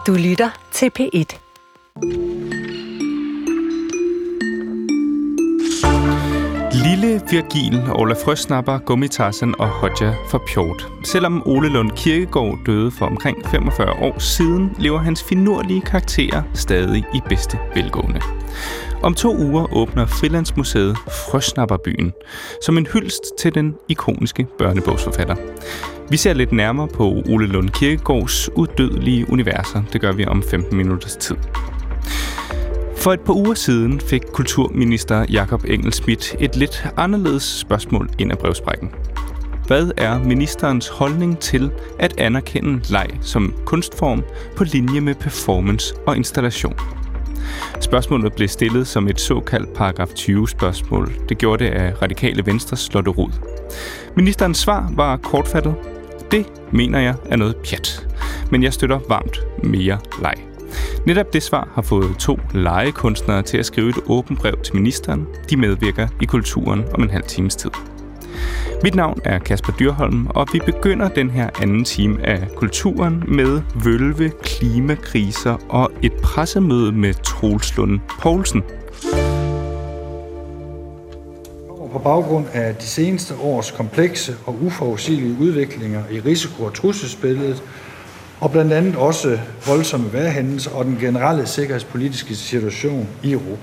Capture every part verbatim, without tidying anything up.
Du lytter til P et. Lille Virgil, Ola Frøsnapper, Gummitarsen og Hodja for Pjort. Selvom Ole Lund Kirkegaard døde for omkring femogfyrre år siden, lever hans finurlige karakterer stadig i bedste velgående. Om to uger åbner Frilandsmuseet Frøsnapperbyen som en hyldest til den ikoniske børnebogsforfatter. Vi ser lidt nærmere på Ole Lund Kirkegaards udødelige universer. Det gør vi om femten minutters tid. For et par uger siden fik kulturminister Jakob Engel-Schmidt et lidt anderledes spørgsmål ind ad brevsprækken. Hvad er ministerens holdning til at anerkende leg som kunstform på linje med performance og installation? Spørgsmålet blev stillet som et såkaldt paragraf tyve spørgsmål. Det gjorde det af Radikale Venstres Lotte Rod. Ministerens svar var kortfattet. Det mener jeg er noget pjat, men jeg støtter varmt mere leg. Netop det svar har fået to legekunstnere til at skrive et åbent brev til ministeren. De medvirker i Kulturen om en halv times tid. Mit navn er Kasper Dyrholm, og vi begynder den her anden time af Kulturen med vølve, klimakriser og et pressemøde med Troels Lund Poulsen. På baggrund af de seneste års komplekse og uforudsigelige udviklinger i risiko- og trusselsbilledet, og blandt andet også voldsomme vejrhændelser og den generelle sikkerhedspolitiske situation i Europa.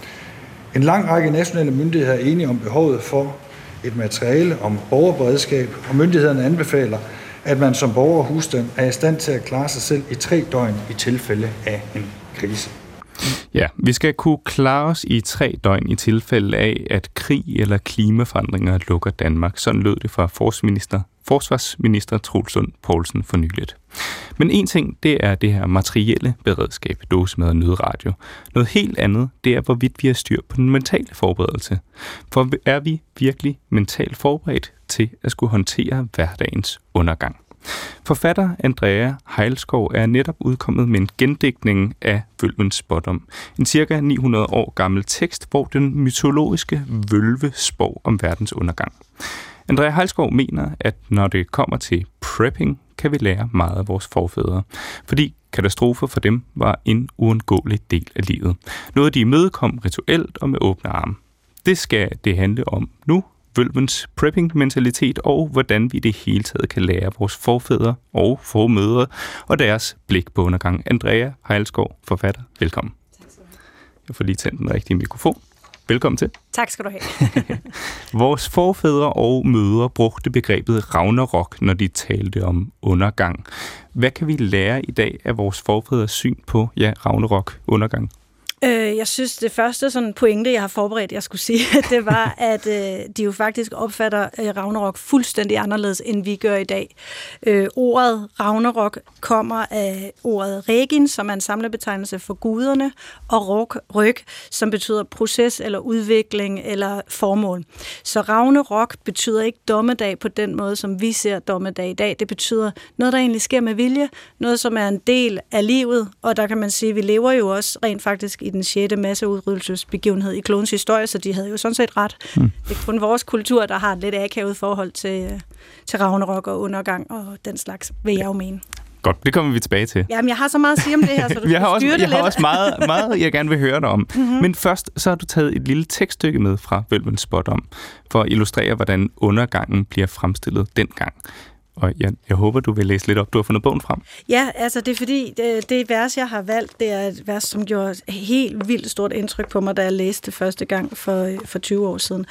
En lang række nationale myndigheder er enige om behovet for et materiale om borgerberedskab, og myndighederne anbefaler, at man som borger og husstand er i stand til at klare sig selv i tre døgn i tilfælde af en krise. Ja, vi skal kunne klare os i tre døgn i tilfælde af, at krig eller klimaforandringer lukker Danmark. Sådan lød det fra forsvarsminister, forsvarsminister Troels Lund Poulsen for nyligt. Men en ting, det er det her materielle beredskab, dåsemad og nødradio. Noget helt andet, det er, hvorvidt vi har styr på den mentale forberedelse. For er vi virkelig mentalt forberedt til at skulle håndtere hverdagens undergang? Forfatter Andrea Heilskov er netop udkommet med en gendigtning af Vølvens Spådom. En cirka ni hundrede år gammel tekst, hvor den mytologiske vølve spår om verdens undergang. Andrea Heilskov mener, at når det kommer til prepping, kan vi lære meget af vores forfædre. Fordi katastrofer for dem var en uundgåelig del af livet. Noget de imødekom rituelt og med åbne arme. Det skal det handle om nu. Vølvens prepping-mentalitet og hvordan vi det hele taget kan lære vores forfædre og formødre og deres blik på undergang. Andrea Heilskov, forfatter. Velkommen. Tak skal du have. Jeg får lige tændt den rigtige mikrofon. Velkommen til. Tak skal du have. Vores forfædre og mødre brugte begrebet Ragnarok, når de talte om undergang. Hvad kan vi lære i dag af vores forfædres syn på ja, Ragnarok, undergang? Øh, jeg synes, det første sådan pointe, jeg har forberedt, jeg skulle sige, det var, at øh, de jo faktisk opfatter øh, Ragnarok fuldstændig anderledes, end vi gør i dag. Øh, ordet Ragnarok kommer af ordet Regin, som er en samlebetegnelse for guderne, og Rok, Ryg, som betyder proces eller udvikling eller formål. Så Ragnarok betyder ikke dommedag på den måde, som vi ser dommedag i dag. Det betyder noget, der egentlig sker med vilje, noget, som er en del af livet, og der kan man sige, at vi lever jo også rent faktisk i den sjette masseudryddelsesbegivenhed i klodens historie, så de havde jo sådan set ret. Mm. Det er kun vores kultur, der har et lidt akavet forhold til, til Ragnarok og undergang og den slags, vil jeg jo mene. Godt, det kommer vi tilbage til. Jamen, jeg har så meget at sige om det her, så du jeg har også, styre det jeg lidt. har også meget, meget, jeg gerne vil høre dig om. Mm-hmm. Men først, så har du taget et lille tekststykke med fra Vølvens Spådom, for at illustrere, hvordan undergangen bliver fremstillet dengang. Og jeg, jeg håber, du vil læse lidt op. Du har fundet bogen frem. Ja, altså det er fordi, det, det vers, jeg har valgt, det er et vers, som gjorde helt vildt stort indtryk på mig, da jeg læste det første gang for, for tyve år siden.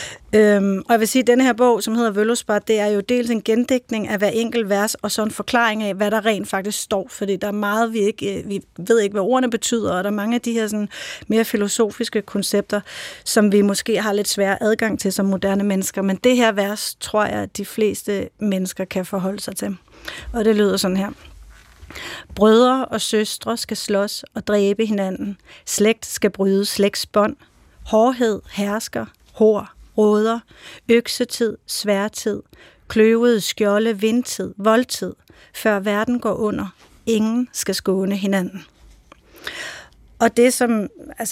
Øhm, og jeg vil sige, at denne her bog, som hedder Vølvespot, det er jo dels en gendigtning af hver enkelt vers, og så en forklaring af, hvad der rent faktisk står. Fordi der er meget, vi ikke vi ved ikke, hvad ordene betyder, og der er mange af de her sådan, mere filosofiske koncepter, som vi måske har lidt svær adgang til som moderne mennesker. Men det her vers, tror jeg, at de fleste mennesker kan forholde sig til. Og det lyder sådan her. Brødre og søstre skal slås og dræbe hinanden. Slægt skal bryde slægtsbånd. Hårdhed hersker. Hår, råder. Øksetid, sværtid. Kløvede skjolde, vindtid, voldtid. Før verden går under. Ingen skal skåne hinanden. Og det, som altså,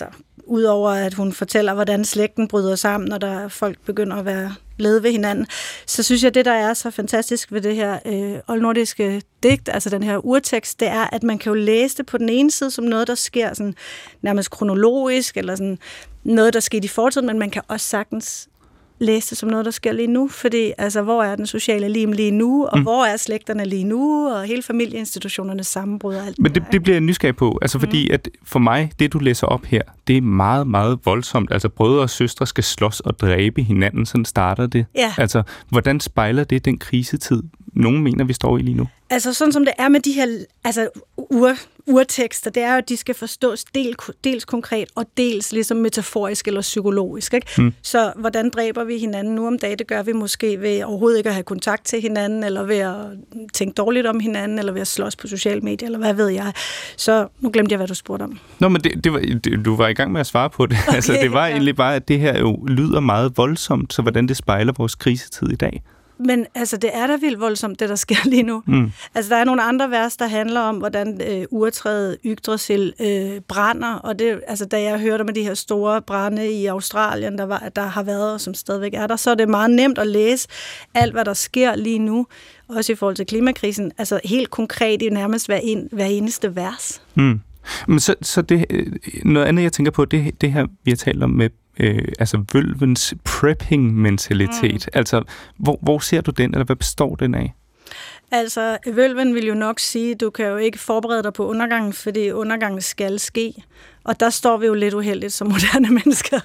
udover at hun fortæller, hvordan slægten bryder sammen, når der folk begynder at være lede ved hinanden, så synes jeg, det, der er så fantastisk ved det her øh, oldnordiske digt, altså den her urtekst, det er, at man kan jo læse det på den ene side som noget, der sker sådan, nærmest kronologisk, eller sådan noget, der sker i fortiden, men man kan også sagtens læse det som noget, der sker lige nu, fordi altså, hvor er den sociale lim lige nu, og mm. hvor er slægterne lige nu, og hele familieinstitutionernes sammenbrud og alt Men det, det, det bliver jeg nysgerrig på, altså fordi mm. at for mig, det du læser op her, det er meget, meget voldsomt. Altså brødre og søstre skal slås og dræbe hinanden, sådan starter det. Ja. Altså, hvordan spejler det den krisetid, nogen mener, vi står i lige nu? Altså sådan som det er med de her altså, ur, urtekster, det er jo, at de skal forstås del, dels konkret og dels ligesom metaforisk eller psykologisk. Ikke? Hmm. Så hvordan dræber vi hinanden nu om dagen? Det gør vi måske ved overhovedet ikke at have kontakt til hinanden, eller ved at tænke dårligt om hinanden, eller ved at slås på sociale medier, eller hvad ved jeg. Så nu glemte jeg, hvad du spurgte om. Nå, men det, det var, det, du var i gang med at svare på det. Okay, altså, det var ja. egentlig bare, at det her jo lyder meget voldsomt, så hvordan det spejler vores krisetid i dag. Men altså, det er da vildt voldsomt, det der sker lige nu. Mm. Altså, der er nogle andre vers, der handler om, hvordan øh, urtræet Yggdrasil øh, brænder, og det, altså, da jeg hørte med de her store brande i Australien, der, var, der har været, og som stadigvæk er der, så er det meget nemt at læse alt, hvad der sker lige nu, også i forhold til klimakrisen, altså helt konkret i nærmest hver, en, hver eneste vers. Mm. Men så, så det, noget andet, jeg tænker på, det, det her, vi har talt om med Øh, altså vølvens prepping-mentalitet. Mm. Altså, hvor, hvor ser du den, eller hvad består den af? Altså, vølven vil jo nok sige, du kan jo ikke forberede dig på undergangen, fordi undergangen skal ske. Og der står vi jo lidt uheldigt som moderne mennesker.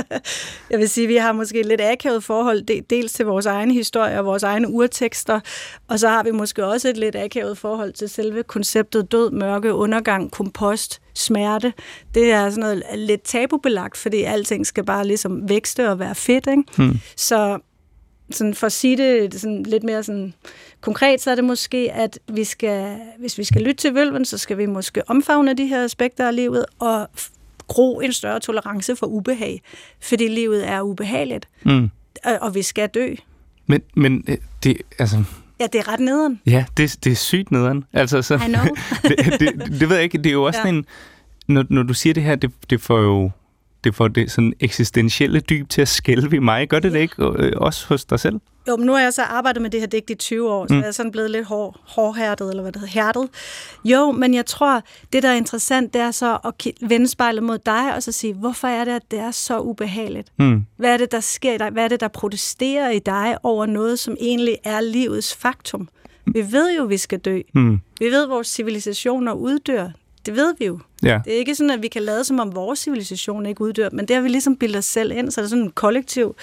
Jeg vil sige, vi har måske et lidt akavet forhold, dels til vores egen historie og vores egne urtekster, og så har vi måske også et lidt akavet forhold til selve konceptet død, mørke, undergang, kompost, smerte. Det er sådan noget lidt tabubelagt, fordi alting skal bare ligesom vækste og være fedt, ikke? Hmm. Så sådan for at sige det sådan lidt mere sådan konkret, så er det måske, at vi skal, hvis vi skal lytte til vølven, så skal vi måske omfavne de her aspekter af livet og gro en større tolerance for ubehag, fordi livet er ubehageligt, mm. og, og vi skal dø. Men, men det, altså... Ja, det er ret nederen. Ja, det, det er sygt nederen. Altså, så, I know. det, det, det ved jeg ikke, det er jo også ja. en... Når, når du siger det her, det, det får jo... Det får det sådan eksistentielle dyb til at skælve i mig. Gør det det ikke også hos dig selv? Jo, men nu har jeg så arbejdet med det her digt i tyve år, så mm. jeg er sådan blevet lidt hår, hårdhærdet, eller hvad det hedder, hærdet. Jo, men jeg tror, det der er interessant, det er så at vende spejlet mod dig, og så sige, hvorfor er det, at det er så ubehageligt? Mm. Hvad er det, der sker i dig? Hvad er det, der protesterer i dig over noget, som egentlig er livets faktum? Vi ved jo, vi skal dø. Mm. Vi ved, at vores civilisationer uddør. Det ved vi jo. Ja. Det er ikke sådan, at vi kan lade som om vores civilisation ikke uddør, men det har vi ligesom bildet os selv ind, så det er sådan en kollektiv...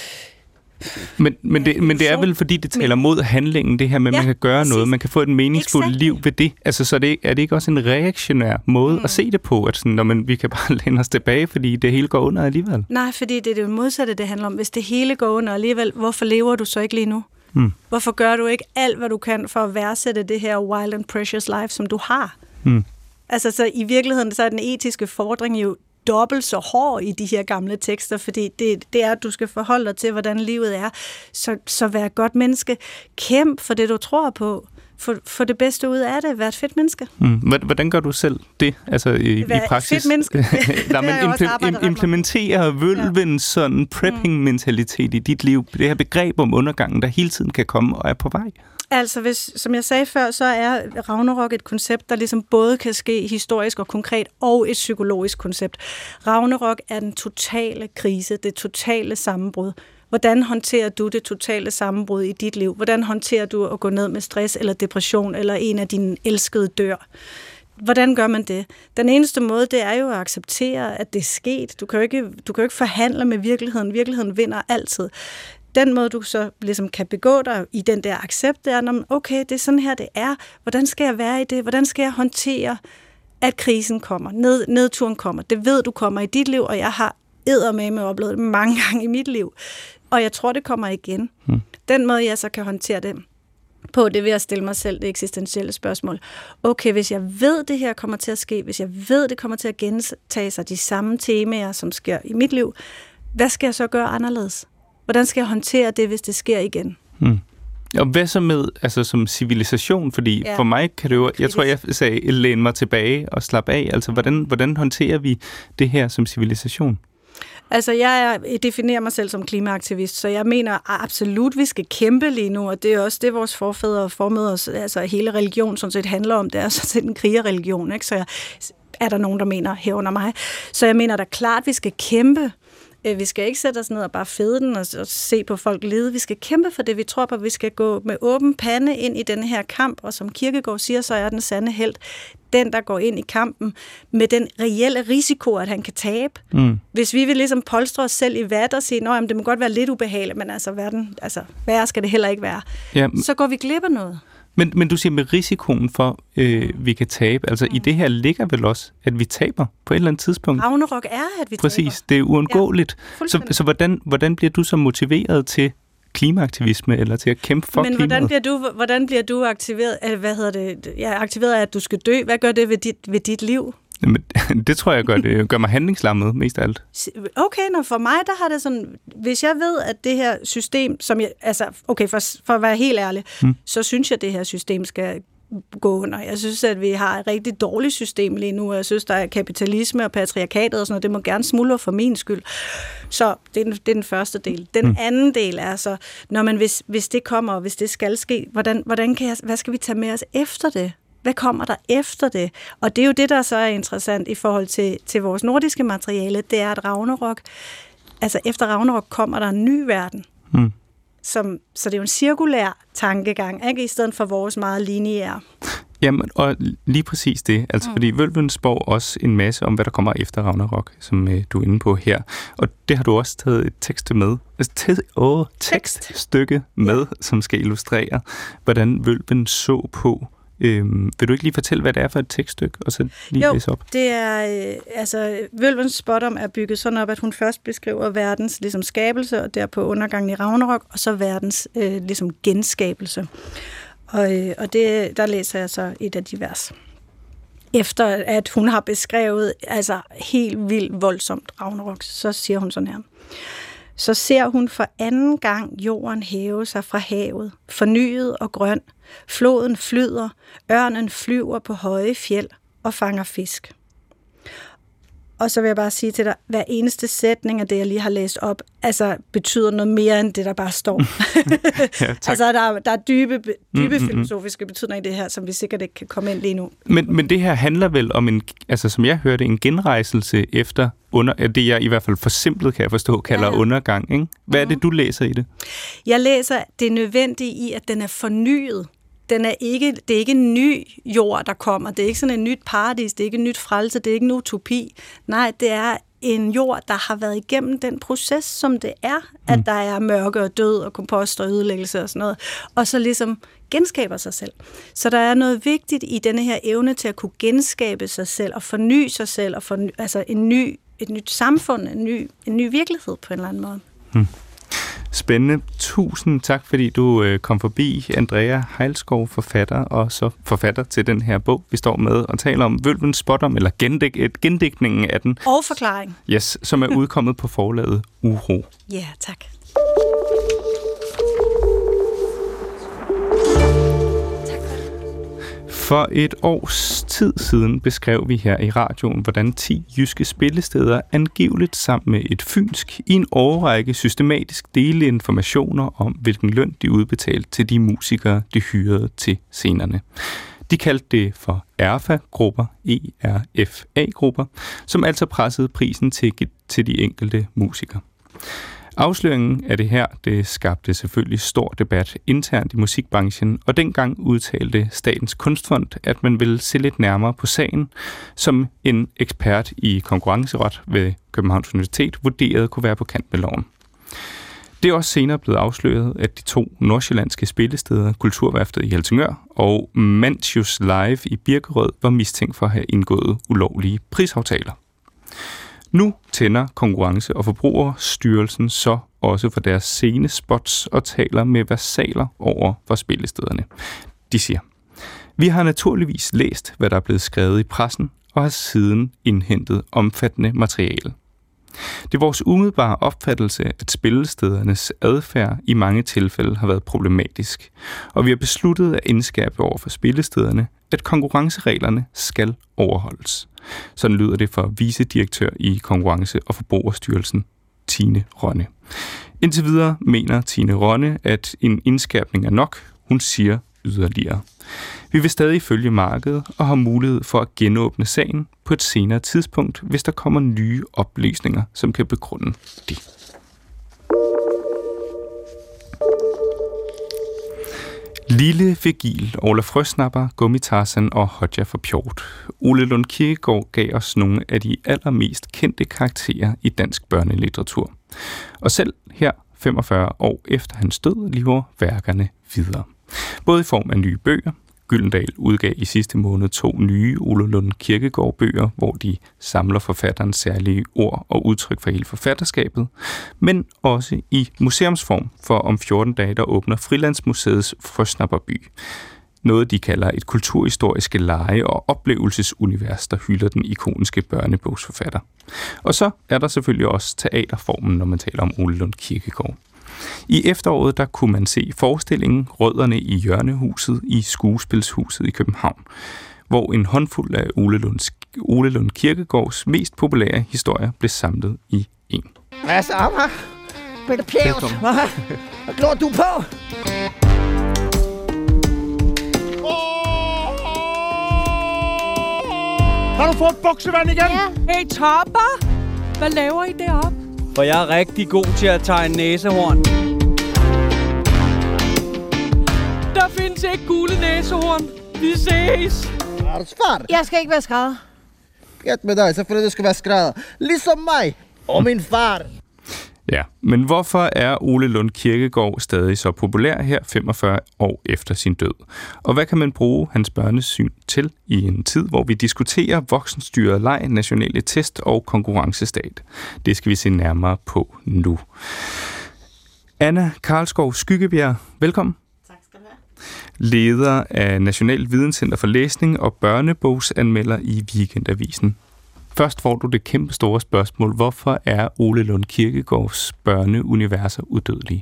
Men, men, det, men det er vel, fordi det taler mod handlingen, det her med, at ja, man kan gøre præcis. noget, man kan få et meningsfuldt exactly. liv ved det. Altså, så det, er det ikke også en reaktionær måde mm. at se det på, at sådan, når man, vi kan bare læne os tilbage, fordi det hele går under alligevel? Nej, fordi det er det modsatte, det handler om. Hvis det hele går under alligevel, hvorfor lever du så ikke lige nu? Mm. Hvorfor gør du ikke alt, hvad du kan for at værdsætte det her wild and precious life, som du har? Mm. Altså, så i virkeligheden, så er den etiske fordring jo dobbelt så hård i de her gamle tekster, fordi det, det er, at du skal forholde dig til, hvordan livet er. Så, så vær et godt menneske. Kæmp for det, du tror på. Få, få det bedste ud af det. Vær et fedt menneske. Mm. Hvordan gør du selv det? Altså i, i praksis? Vær et fedt menneske. Nej, men imple- implementere vølvens sådan prepping-mentalitet i dit liv. Det her begreb om undergangen, der hele tiden kan komme og er på vej. Altså, hvis, som jeg sagde før, så er Ragnarok et koncept, der ligesom både kan ske historisk og konkret, og et psykologisk koncept. Ragnarok er den totale krise, det totale sammenbrud. Hvordan håndterer du det totale sammenbrud i dit liv? Hvordan håndterer du at gå ned med stress eller depression, eller en af dine elskede dør? Hvordan gør man det? Den eneste måde, det er jo at acceptere, at det er sket. Du kan jo ikke, du kan jo ikke forhandle med virkeligheden. Virkeligheden vinder altid. Den måde, du så ligesom kan begå dig i den der accept, det er, okay, det er sådan her, det er. Hvordan skal jeg være i det? Hvordan skal jeg håndtere, at krisen kommer? Ned, nedturen kommer. Det ved du kommer i dit liv, og jeg har eddermame oplevet det mange gange i mit liv. Og jeg tror, det kommer igen. Hmm. Den måde, jeg så kan håndtere det på, det vil jeg stille mig selv det eksistentielle spørgsmål. Okay, hvis jeg ved, det her kommer til at ske, hvis jeg ved, det kommer til at gentage sig de samme temaer, som sker i mit liv, hvad skal jeg så gøre anderledes? Hvordan skal jeg håndtere det, hvis det sker igen? Hmm. Og hvad så med, altså som civilisation? Fordi ja. for mig kan det jo, jeg tror, jeg sagde, læne mig tilbage og slappe af. Altså, hvordan, hvordan håndterer vi det her som civilisation? Altså, jeg definerer mig selv som klimaaktivist, så jeg mener absolut, vi skal kæmpe lige nu, og det er også det, vores forfædre og formødre, altså hele religion sådan set handler om, det er sådan set en krigerreligion, ikke? Så jeg, er der nogen, der mener herunder mig. Så jeg mener da klart, vi skal kæmpe. Vi skal ikke sætte os ned og bare fede den og, og se på folk lede. Vi skal kæmpe for det, vi tror på. Vi skal gå med åben pande ind i denne her kamp, og som Kierkegaard siger, så er den sande helt den, der går ind i kampen med den reelle risiko, at han kan tabe. Mm. Hvis vi vil ligesom polstre os selv i vat og sige, at det må godt være lidt ubehageligt, men altså, verden, altså værre skal det heller ikke være. Ja. Så går vi glip af noget. Men, men du siger med risikoen for, øh, vi kan tabe. Altså mm. i det her ligger vel også, at vi taber på et eller andet tidspunkt. Ragnarok er, at vi Præcis, taber. Præcis, det er uundgåeligt. Ja, så så hvordan, hvordan bliver du så motiveret til klimaaktivisme eller til at kæmpe for Men klimaet? hvordan bliver du, hvordan bliver du aktiveret, hvad hedder det, ja, aktiveret af, at du skal dø? Hvad gør det ved dit, ved dit liv? Jamen, det tror jeg gør, det gør mig handlingslammet mest af alt. Okay, når for mig, der har det sådan, hvis jeg ved, at det her system, som jeg, altså, okay, for, for at være helt ærlig, hmm. så synes jeg, at det her system skal gå under. Jeg synes, at vi har et rigtig dårligt system lige nu, og jeg synes, der er kapitalisme og patriarkatet og sådan noget, det må gerne smuldre for min skyld. Så det er den, det er den første del. Den hmm. anden del er så, når man, hvis, hvis det kommer, og hvis det skal ske, hvordan, hvordan kan jeg, hvad skal vi tage med os efter det? Hvad kommer der efter det? Og det er jo det, der så er interessant i forhold til, til vores nordiske materiale, det er, at Ragnarok, altså efter Ragnarok kommer der en ny verden. Mm. Som, så det er jo en cirkulær tankegang, ikke? I stedet for vores meget lineære. Jamen, og lige præcis det. Altså, mm. fordi Vølven spår også en masse om, hvad der kommer efter Ragnarok, som øh, du er inde på her. Og det har du også taget et tekst med, altså, åh, tekststykke med, ja. Som skal illustrere, hvordan Vølven så på. Øhm, vil du ikke lige fortælle, hvad det er for et tekststykke, og så lige jo, læse op? det er, øh, altså, Vølvens spådom er bygget sådan op, at hun først beskriver verdens ligesom, skabelse, og derpå undergangen i Ragnarok, og så verdens øh, ligesom, genskabelse. Og, øh, og det, der læser jeg så et af de vers. Efter at hun har beskrevet altså, helt vildt voldsomt Ragnarok, så siger hun sådan her. Så ser hun for anden gang jorden hæve sig fra havet, fornyet og grøn. Floden flyder, ørnen flyver på høje fjeld og fanger fisk. Og så vil jeg bare sige til dig, hver eneste sætning af det, jeg lige har læst op, altså betyder noget mere end det, der bare står. Ja, altså der, der er dybe, dybe mm, filosofiske betydninger i det her, som vi sikkert ikke kan komme ind lige nu. Men, men det her handler vel om en, altså som jeg hørte, en genrejselse efter under, det, jeg i hvert fald forsimplet kan jeg forstå, kalder ja, ja. undergang. Ikke? Hvad mm-hmm. er det, du læser i det? Jeg læser det nødvendige i, at den er fornyet. Den er ikke, det er ikke en ny jord, der kommer. Det er ikke sådan en nyt paradis, det er ikke en nyt frelse, det er ikke en utopi. Nej, det er en jord, der har været igennem den proces, som det er, at mm. der er mørke og død og kompost og ødelæggelse og sådan noget, og så ligesom genskaber sig selv. Så der er noget vigtigt i denne her evne til at kunne genskabe sig selv og forny sig selv, og forny, altså en ny, et nyt samfund, en ny, en ny virkelighed på en eller anden måde. Mm. Spændende. Tusind tak, fordi du øh, kom forbi. Andrea Heilskov, forfatter, og så forfatter til den her bog, vi står med og taler om Vølvens spådom, eller gendæk- gendækningen af den. Og forklaring. Yes, som er udkommet på forlaget Uro. Ja, yeah, tak. For et års tid siden beskrev vi her i radioen, hvordan ti jyske spillesteder angiveligt sammen med et fynsk i en årrække systematisk delte informationer om, hvilken løn de udbetalte til de musikere, de hyrede til scenerne. De kaldte det for E R F A-grupper, E R F A-grupper, som altså pressede prisen til, til de enkelte musikere. Afsløringen af det her, det skabte selvfølgelig stor debat internt i musikbranchen, og dengang udtalte Statens Kunstfond, at man ville se lidt nærmere på sagen, som en ekspert i konkurrenceret ved Københavns Universitet vurderede kunne være på kant med loven. Det er også senere blevet afsløret, at de to nordsjællandske spillesteder, Kulturværftet i Helsingør og Mantius Live i Birkerød, var mistænkt for at have indgået ulovlige prisaftaler. Nu tænder Konkurrence- og Forbrugerstyrelsen så også for deres sene spots og taler med versaler over for spillestederne. De siger, vi har naturligvis læst, hvad der er blevet skrevet i pressen, og har siden indhentet omfattende materiale. Det er vores umiddelbare opfattelse, at spillestedernes adfærd i mange tilfælde har været problematisk, og vi har besluttet at indskærpe over for spillestederne, at konkurrencereglerne skal overholdes. Sådan lyder det for vicedirektør i Konkurrence- og Forbrugerstyrelsen, Tine Rønne. Indtil videre mener Tine Rønne, at en indskærpning er nok. Hun siger yderligere. Vi vil stadig følge markedet og har mulighed for at genåbne sagen på et senere tidspunkt, hvis der kommer nye oplysninger, som kan begrunde det. Lille Vigil, Orla Frøsnapper, Gummi-Tarzan og Hodja for Pjort. Ole Lund Kirkegaard gav os nogle af de allermest kendte karakterer i dansk børnelitteratur. Og selv her, femogfyrre år efter hans død, lever værkerne videre. Både i form af nye bøger. Gyldendal udgav i sidste måned to nye Ole Lund Kirkegaard-bøger, hvor de samler forfatterens særlige ord og udtryk for hele forfatterskabet, men også i museumsform, for om fjorten dage, der åbner Frilandsmuseets Frøsnapperby. Noget, de kalder et kulturhistoriske lege- og oplevelsesunivers, der hylder den ikoniske børnebogsforfatter. Og så er der selvfølgelig også teaterformen, når man taler om Ole Lund Kirkegaard. I efteråret der kunne man se forestillingen Rødderne i Hjørnehuset i Skuespilshuset i København, hvor en håndfuld af Ole, Lunds, Ole Lund Kirkegaards mest populære historier blev samlet i en. Hvad så, hva'? Peter Pjævt, hva'? Hvad glor du på? Har du fået buksevand igen? Ja. Hey, Topper! Hvad laver I deroppe? For jeg er rigtig god til at tegne næsehorn. Der findes ikke gule næsehorn. Vi ses! Far, Jeg skal ikke være skrædder. gæt med dig, så fordi du skal være skrædder. Ligesom mig og min far. Ja, men hvorfor er Ole Lund Kirkegaard stadig så populær her femogfyrre år efter sin død? Og hvad kan man bruge hans børnesyn til i en tid, hvor vi diskuterer voksenstyret leg, nationale test og konkurrencestat? Det skal vi se nærmere på nu. Anna Karlskov Skyggebjerg, velkommen. Tak skal du have. Leder af National Videnscenter for Læsning og børnebogsanmelder i Weekendavisen. Først får du det kæmpe store spørgsmål. Hvorfor er Ole Lund Kirkegaards børneuniverser udødelige?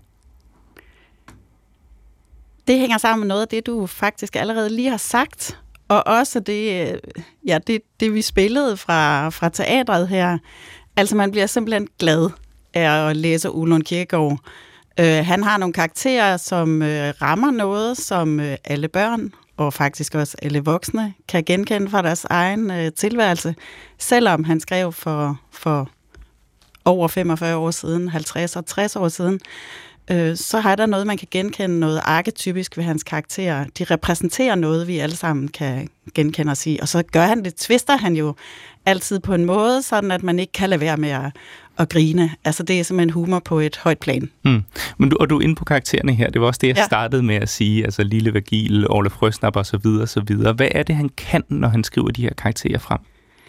Det hænger sammen med noget af det, du faktisk allerede lige har sagt. Og også det, ja, det, det vi spillede fra, fra teatret her. Altså man bliver simpelthen glad af at læse Ole Lund Kirkegaard. Uh, han har nogle karakterer, som uh, rammer noget, som uh, alle børn og faktisk også alle voksne kan genkende fra deres egen øh, tilværelse, selvom han skrev for, for over femogfyrre år siden, halvtreds og tres år siden, øh, så har der noget, man kan genkende, noget arketypisk ved hans karakterer. De repræsenterer noget, vi alle sammen kan genkende og sige, og så gør han det, twister han jo altid på en måde, sådan at man ikke kan lade være med at, at grine. Altså det er simpelthen humor på et højt plan. Mm. Men du, og du er inde på karaktererne her, det var også det, jeg ja. startede med at sige, altså Lille Vigil, Orla Frøsnapper og så videre, så videre. Hvad er det, han kan, når han skriver de her karakterer frem?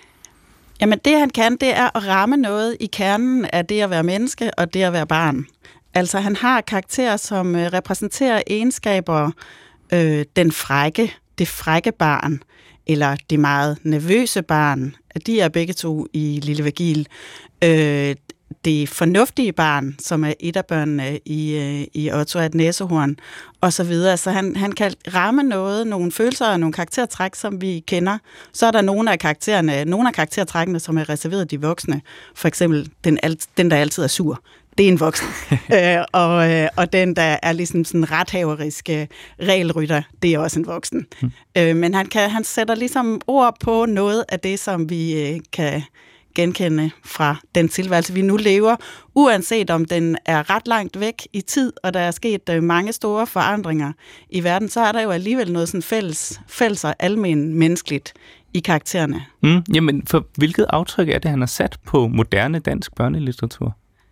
Jamen det, han kan, det er at ramme noget i kernen af det at være menneske og det at være barn. Altså han har karakterer, som øh, repræsenterer egenskaber, øh, den frække, det frække barn, eller det meget nervøse barn. De er begge to i Lille Vigil. Øh, det fornuftige barn, som er et af børnene i, øh, i Otto at næsehorn, og så videre. Så han, han kan ramme noget, nogle følelser og nogle karaktertræk, som vi kender. Så er der nogle af karaktererne, nogle af karaktertrækkene, som er reserveret de voksne. For eksempel den, den der altid er sur. Det er en voksen. øh, og, øh, og den, der er ligesom sådan rethaverisk øh, regelrytter, det er også en voksen. Hmm. Øh, men han, kan, han sætter ligesom ord på noget af det, som vi øh, kan genkende fra den tilværelse, vi nu lever, uanset om den er ret langt væk i tid, og der er sket øh, mange store forandringer i verden, så er der jo alligevel noget sådan fælles, fælles og almen menneskeligt i karaktererne. Mm, jamen, for hvilket aftryk er det, han har sat på moderne dansk børnelitteratur?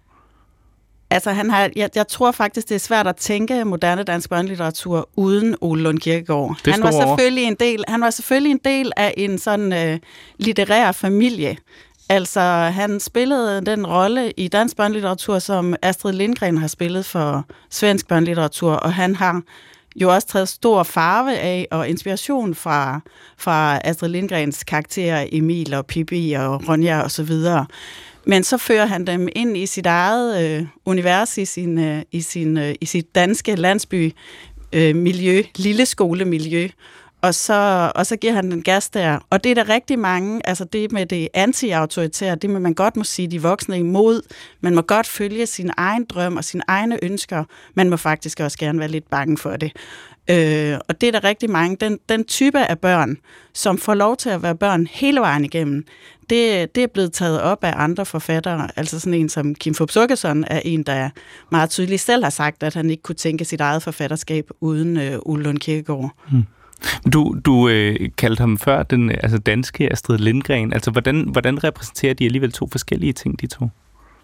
Altså, han har, jeg, jeg tror faktisk, det er svært at tænke moderne dansk børnelitteratur uden Ole Lund Kirkegaard. Han var selvfølgelig en del, han var selvfølgelig en del af en sådan øh, litterær familie. Altså, han spillede den rolle i dansk børnelitteratur, som Astrid Lindgren har spillet for svensk børnelitteratur, og han har jo også taget stor farve af og inspiration fra, fra Astrid Lindgrens karakterer Emil og Pippi og Ronja og så videre. Men så fører han dem ind i sit eget øh, univers, i, sin, øh, i, sin, øh, i sit danske landsbymiljø, øh, lille skolemiljø, og så, og så giver han den gas der. Og det er der rigtig mange, altså det med det anti-autoritære, det med, man godt må sige de voksne imod, man må godt følge sin egen drøm og sine egne ønsker, man må faktisk også gerne være lidt bange for det. Øh, og det er der rigtig mange. Den, den type af børn, som får lov til at være børn hele vejen igennem, det, det er blevet taget op af andre forfattere. Altså sådan en som Kim Fupz Aakeson er en, der meget tydeligt selv har sagt, at han ikke kunne tænke sit eget forfatterskab uden øh, Ole Lund Kirkegaard. Hmm. Du, du øh, kaldte ham før den altså danske Astrid Lindgren. Altså, hvordan, hvordan repræsenterer de alligevel to forskellige ting, de to?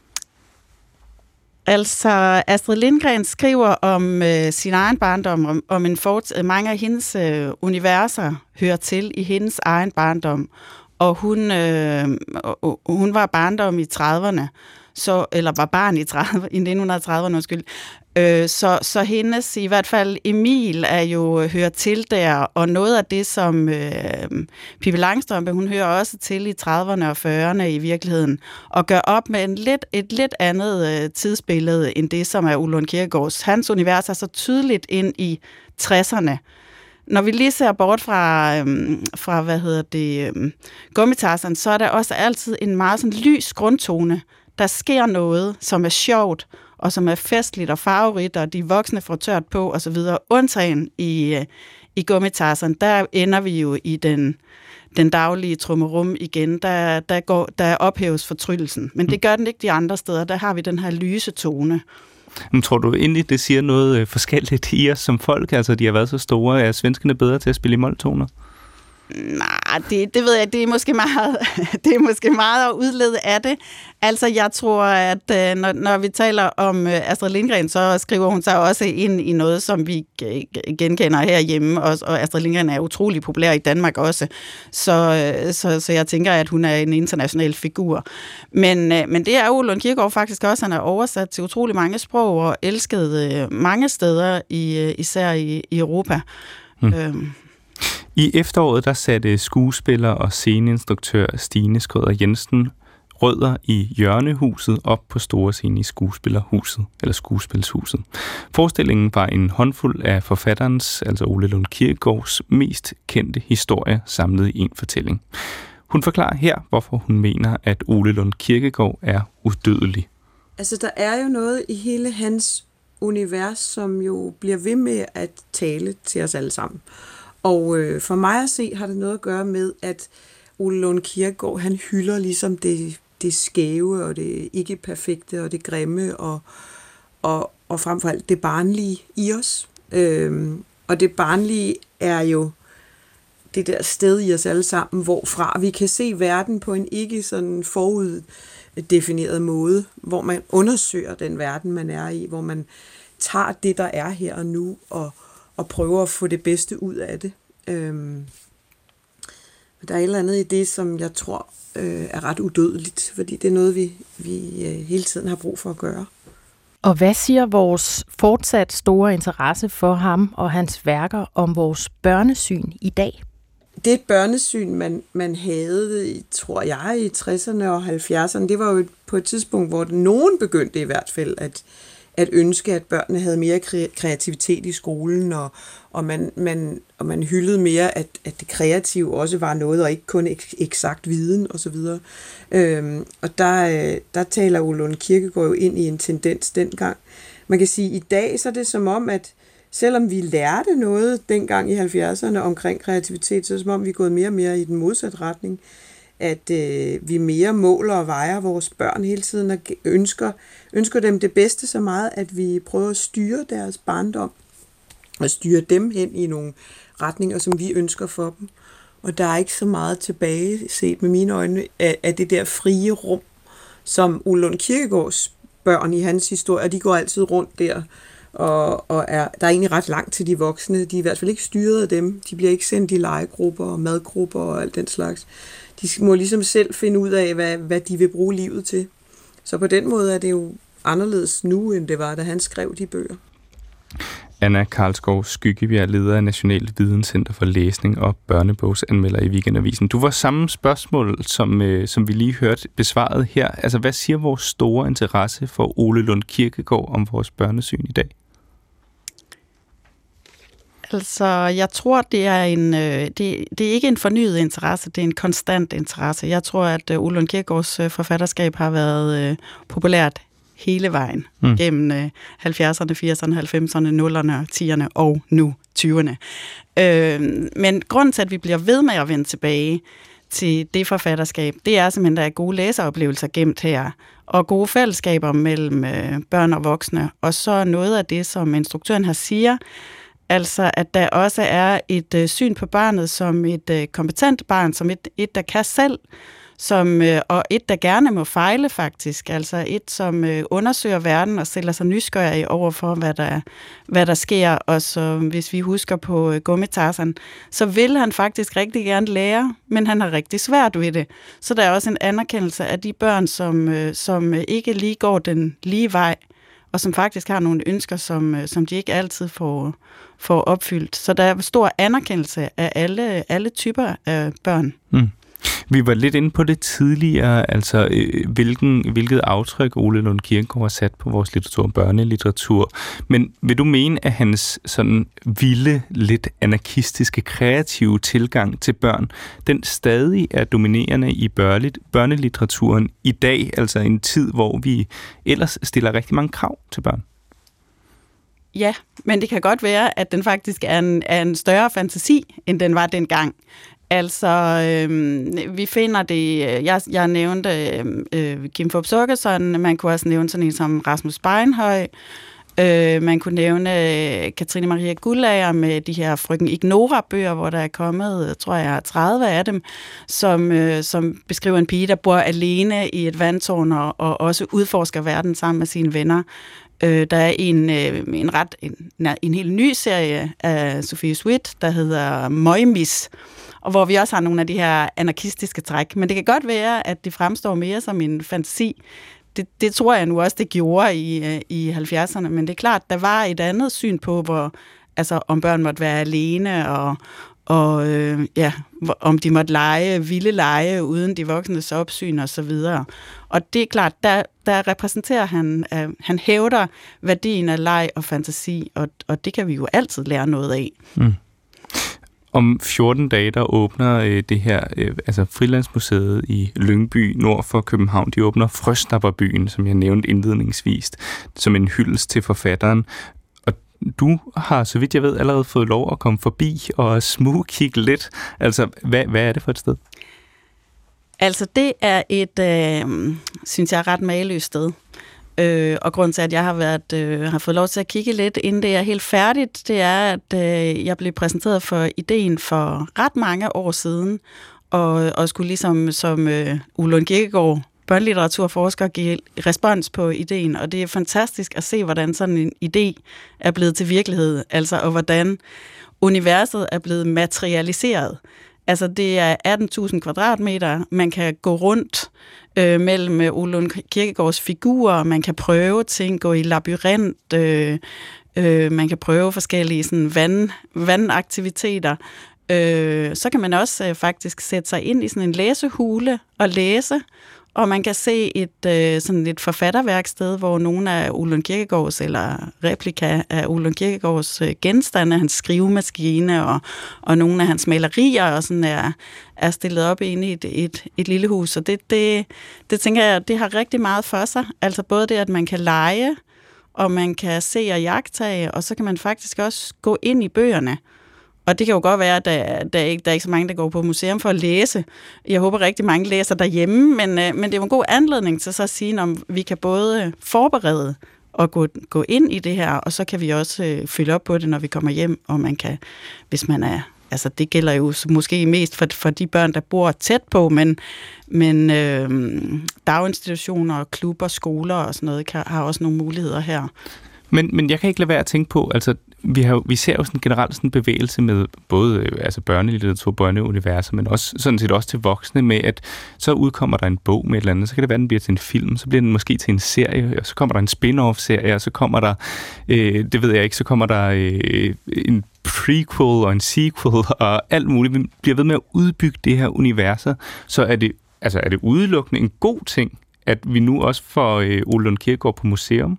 Altså, Astrid Lindgren skriver om øh, sin egen barndom, om, om en fort, mange af hendes øh, universer hører til i hendes egen barndom. Og hun, øh, hun var barndom i trediverne, så, eller var barn i, tredive, i nitten trediverne, undskyld. Øh, så, så hendes, i hvert fald Emil, er jo hører til der, og noget af det, som øh, Pippi Langstrømpe, hun hører også til i trediverne og fyrrerne i virkeligheden, og gør op med en lidt, et lidt andet øh, tidsbillede, end det, som er Ole Lund Kirkegaards. Hans univers er så tydeligt ind i tresserne. Når vi lige ser bort fra, øhm, fra hvad hedder det, øhm, Gummitarsen, så er der også altid en meget sådan lys grundtone. Der sker noget, som er sjovt, og som er festligt og farverigt, og de voksne får tørt på, og så videre. Undtagen i, øh, i Gummitarsen, der ender vi jo i den, den daglige trummerum igen. Der, der, går, der ophæves fortryllelsen. Men det gør den ikke de andre steder. Der har vi den her lyse tone. Men tror du egentlig, det siger noget forskelligt i os som folk? Altså, de har været så store. Er svenskerne bedre til at spille i måltoner? Nej, det, det ved jeg, det er måske meget, det er måske meget at udlede af det. Altså, jeg tror, at når, når vi taler om Astrid Lindgren, så skriver hun sig også ind i noget, som vi genkender herhjemme, og, og Astrid Lindgren er utrolig populær i Danmark også, så, så, så jeg tænker, at hun er en international figur. Men, men det er Ole Lund Kirkegaard faktisk også, han er oversat til utrolig mange sprog, og elsket mange steder, i, især i, i Europa. Hmm. Øhm. I efteråret der satte skuespiller og sceneinstruktør Stine Skrøder Jensen rødder i Hjørnehuset op på store scene i Skuespillerhuset, eller Skuespilshuset. Forestillingen var en håndfuld af forfatterens, altså Ole Lund Kirkegaards, mest kendte historier samlet i en fortælling. Hun forklarer her, hvorfor hun mener, at Ole Lund Kirkegaard er udødelig. Altså, der er jo noget i hele hans univers, som jo bliver ved med at tale til os alle sammen. Og øh, for mig at se, har det noget at gøre med, at Ole Lund Kirkegaard, han hylder ligesom det, det skæve, og det ikke perfekte, og det grimme, og, og, og frem for alt det barnlige i os. Øhm, og det barnlige er jo det der sted i os alle sammen, hvorfra vi kan se verden på en ikke sådan foruddefineret måde, hvor man undersøger den verden, man er i, hvor man tager det, der er her og nu, og og prøver at få det bedste ud af det. Øhm, der er et eller andet i det, som jeg tror øh, er ret udødeligt, fordi det er noget, vi, vi øh, hele tiden har brug for at gøre. Og hvad siger vores fortsat store interesse for ham og hans værker om vores børnesyn i dag? Det er et børnesyn, man, man havde, tror jeg, i tresserne og halvfjerdserne. Det var jo på et tidspunkt, hvor nogen begyndte i hvert fald at at ønske, at børnene havde mere kreativitet i skolen, og, og, man, man, og man hyldede mere, at, at det kreative også var noget, og ikke kun ek, eksakt viden osv. Øhm, og der, der taler Ole Lund Kirkegaard jo ind i en tendens dengang. Man kan sige, at i dag så er det som om, at selvom vi lærte noget dengang i halvfjerdserne omkring kreativitet, så er det som om, vi er gået mere og mere i den modsatte retning. At øh, vi mere måler og vejer vores børn hele tiden og ønsker, ønsker dem det bedste så meget, at vi prøver at styre deres barndom og styre dem hen i nogle retninger, som vi ønsker for dem. Og der er ikke så meget tilbage, set med mine øjne, af, af det der frie rum, som Ole Lund Kirkegaards børn i hans historie, de går altid rundt der, og, og er, der er egentlig ret langt til de voksne. De er i hvert fald ikke styret af dem. De bliver ikke sendt i legegrupper og madgrupper og alt den slags. De må ligesom selv finde ud af, hvad, hvad de vil bruge livet til. Så på den måde er det jo anderledes nu, end det var, da han skrev de bøger. Anna Karlskov Skyggebjerg, leder af National Videnscenter for Læsning og børnebogsanmelder i Weekendavisen. Du var samme spørgsmål, som, øh, som vi lige hørte besvaret her. Altså, hvad siger vores store interesse for Ole Lund Kirkegaard om vores børnesyn i dag? Altså, jeg tror, det er en øh, det, det er ikke en fornyet interesse, det er en konstant interesse. Jeg tror, at øh, Ole Lund Kirkegaards øh, forfatterskab har været øh, populært hele vejen mm. gennem øh, halvfjerdserne, firserne, halvfemserne, nullerne, tierne og nu tyverne. Øh, men grunden til, at vi bliver ved med at vende tilbage til det forfatterskab, det er simpelthen, at der er gode læseroplevelser gemt her, og gode fællesskaber mellem øh, børn og voksne. Og så noget af det, som instruktøren her siger, altså at der også er et øh, syn på barnet som et øh, kompetent barn, som et, et der kan selv, som, øh, og et, der gerne må fejle faktisk, altså et, som øh, undersøger verden og stiller sig nysgerrig over for, hvad der, hvad der sker, og så hvis vi husker på øh, Gummitarsen, så vil han faktisk rigtig gerne lære, men han har rigtig svært ved det. Så der er også en anerkendelse af de børn, som, øh, som ikke lige går den lige vej, og som faktisk har nogle ønsker, som, øh, som de ikke altid får, får opfyldt. Så der er stor anerkendelse af alle, alle typer af børn. Mm. Vi var lidt inde på det tidligere, altså øh, hvilken, hvilket aftryk Ole Lund Kirkegaard har sat på vores litteratur, børnelitteratur. Men vil du mene, at hans sådan vilde, lidt anarkistiske, kreative tilgang til børn, den stadig er dominerende i børnelitteraturen i dag, altså en tid, hvor vi ellers stiller rigtig mange krav til børn? Ja, men det kan godt være, at den faktisk er en, er en større fantasi, end den var dengang. Altså, øh, vi finder det, jeg, jeg nævnte øh, Kim Fupz Aakeson, man kunne også nævne sådan en som Rasmus Beinhøj, øh, man kunne nævne Katrine Maria Guldager med de her Frøken Ignora-bøger, hvor der er kommet, tror jeg, tredive af dem, som, øh, som beskriver en pige, der bor alene i et vandtårn og, og også udforsker verden sammen med sine venner. Øh, der er en, øh, en ret en, en helt ny serie af Sofie Swidt, der hedder Møgmis, og hvor vi også har nogle af de her anarkistiske træk. Men det kan godt være, at det fremstår mere som en fantasi. Det, det tror jeg nu også, det gjorde i, i halvfjerdserne, men det er klart, der var et andet syn på, hvor, altså, om børn måtte være alene, og, og øh, ja, om de måtte lege, vilde lege, uden de voksnes opsyn og så videre. Og det er klart, der, der repræsenterer han, øh, han hævder værdien af leg og fantasi, og, og det kan vi jo altid lære noget af. Mm. Om fjorten dage, der åbner øh, det her, øh, altså Frilandsmuseet i Lyngby, nord for København. De åbner Frøsnapperbyen, som jeg nævnte indledningsvis, som en hyldest til forfatteren. Og du har, så vidt jeg ved, allerede fået lov at komme forbi og smugkigge lidt. Altså, hvad, hvad er det for et sted? Altså, det er et, øh, synes jeg, ret mageløst sted. Øh, og grunden til, at jeg har, været, øh, har fået lov til at kigge lidt, inden det er helt færdigt, det er, at øh, jeg blev præsenteret for ideen for ret mange år siden, og, og skulle ligesom som øh, Ole Lund Kirkegaard, børnelitteraturforsker, give respons på ideen. Og det er fantastisk at se, hvordan sådan en idé er blevet til virkelighed, altså og hvordan universet er blevet materialiseret. Altså, det er atten tusind kvadratmeter. Man kan gå rundt øh, mellem Ole Lund Kirkegaards figurer. Man kan prøve ting, gå i labyrint. Øh, øh, man kan prøve forskellige sådan, vand, vandaktiviteter. Øh, så kan man også øh, faktisk sætte sig ind i sådan en læsehule og læse. Og man kan se et øh, sådan et forfatterværksted, hvor nogle af Ole Lund Kirkegaards, eller replika af Ole Lund Kirkegaards øh, genstande, hans skrivemaskine og, og nogle af hans malerier, og sådan er, er stillet op inde i et, et, et lille hus. Og det, det, det tænker jeg, det har rigtig meget for sig. Altså både det, at man kan lege, og man kan se og jagttage, og så kan man faktisk også gå ind i bøgerne. Og det kan jo godt være, at der, der, er ikke, der er ikke så mange, der går på museum for at læse. Jeg håber rigtig mange læser derhjemme, men, men det er jo en god anledning til så at sige, om vi kan både forberede og gå, gå ind i det her, og så kan vi også øh, følge op på det, når vi kommer hjem, og man kan, hvis man er, altså det gælder jo måske mest for, for de børn, der bor tæt på, men, men øh, daginstitutioner, klubber, skoler og sådan noget kan, har også nogle muligheder her. Men, men jeg kan ikke lade være at tænke på, altså vi, har, vi ser jo sådan generelt sådan en bevægelse med både øh, altså børnelitteratur, børneuniverser, men også sådan set også til voksne med, at så udkommer der en bog med et eller andet, så kan det være, den bliver til en film, så bliver den måske til en serie, og så kommer der en spin-off-serie, og så kommer der, øh, det ved jeg ikke, så kommer der øh, en prequel og en sequel og alt muligt. Vi bliver ved med at udbygge det her universer, så er det, altså er det udelukkende en god ting, at vi nu også får øh, Ole Lund Kirkegaard på museum?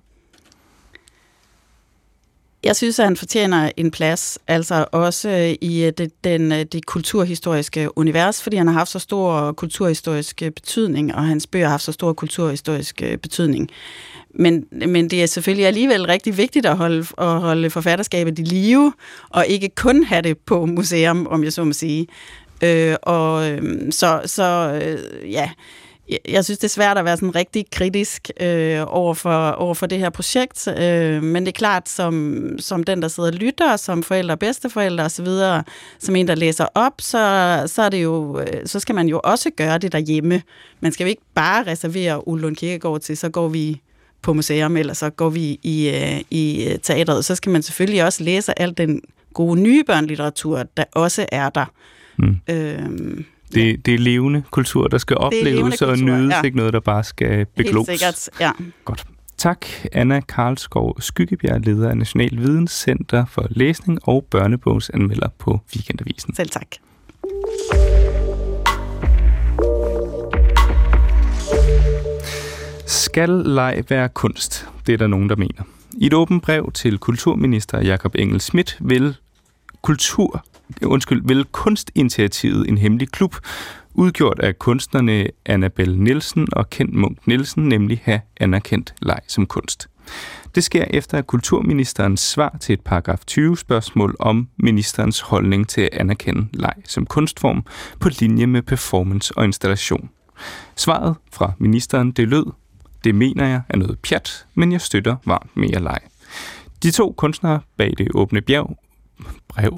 Jeg synes, at han fortjener en plads, altså også i det, den, det kulturhistoriske univers, fordi han har haft så stor kulturhistorisk betydning, og hans bøger har haft så stor kulturhistorisk betydning. Men, men det er selvfølgelig alligevel rigtig vigtigt at holde, at holde forfatterskabet i live, og ikke kun have det på museum, om jeg så må sige. Øh, og så, så øh, ja... Jeg synes, det er svært at være sådan rigtig kritisk øh, over, for, over for det her projekt, øh, men det er klart, som, som den, der sidder og lytter, som forældre og bedsteforældre osv., som en, der læser op, så, så, er det jo, øh, så skal man jo også gøre det derhjemme. Man skal jo ikke bare reservere Ole Lund Kirkegaard til, så går vi på museum, eller så går vi i, øh, i teatret. Så skal man selvfølgelig også læse al den gode nye børnelitteratur, der også er der. Mm. Øh, Det, det er levende kultur, der skal opleves og nydes, ja. Ikke noget, der bare skal beglos. Helt sikkert, ja. Godt. Tak, Anna Karlskov Skyggebjerg, leder af National Videnscenter for Læsning og børnebogsanmelder på Weekendavisen. Selv tak. Skal leg være kunst? Det er der nogen, der mener. I et åbent brev til kulturminister Jakob Engel-Schmidt vil kultur Undskyld, vil Kunstinitiativet, en hemmelig klub, udgjort af kunstnerne Annabelle Nielsen og Kent Munk Nielsen, nemlig have anerkendt leg som kunst. Det sker efter kulturministerens svar til et paragraf tyve spørgsmål om ministerens holdning til at anerkende leg som kunstform på linje med performance og installation. Svaret fra ministeren, det lød: det mener jeg er noget pjat, men jeg støtter varmt mere leg. De to kunstnere bag det åbne bjerg brev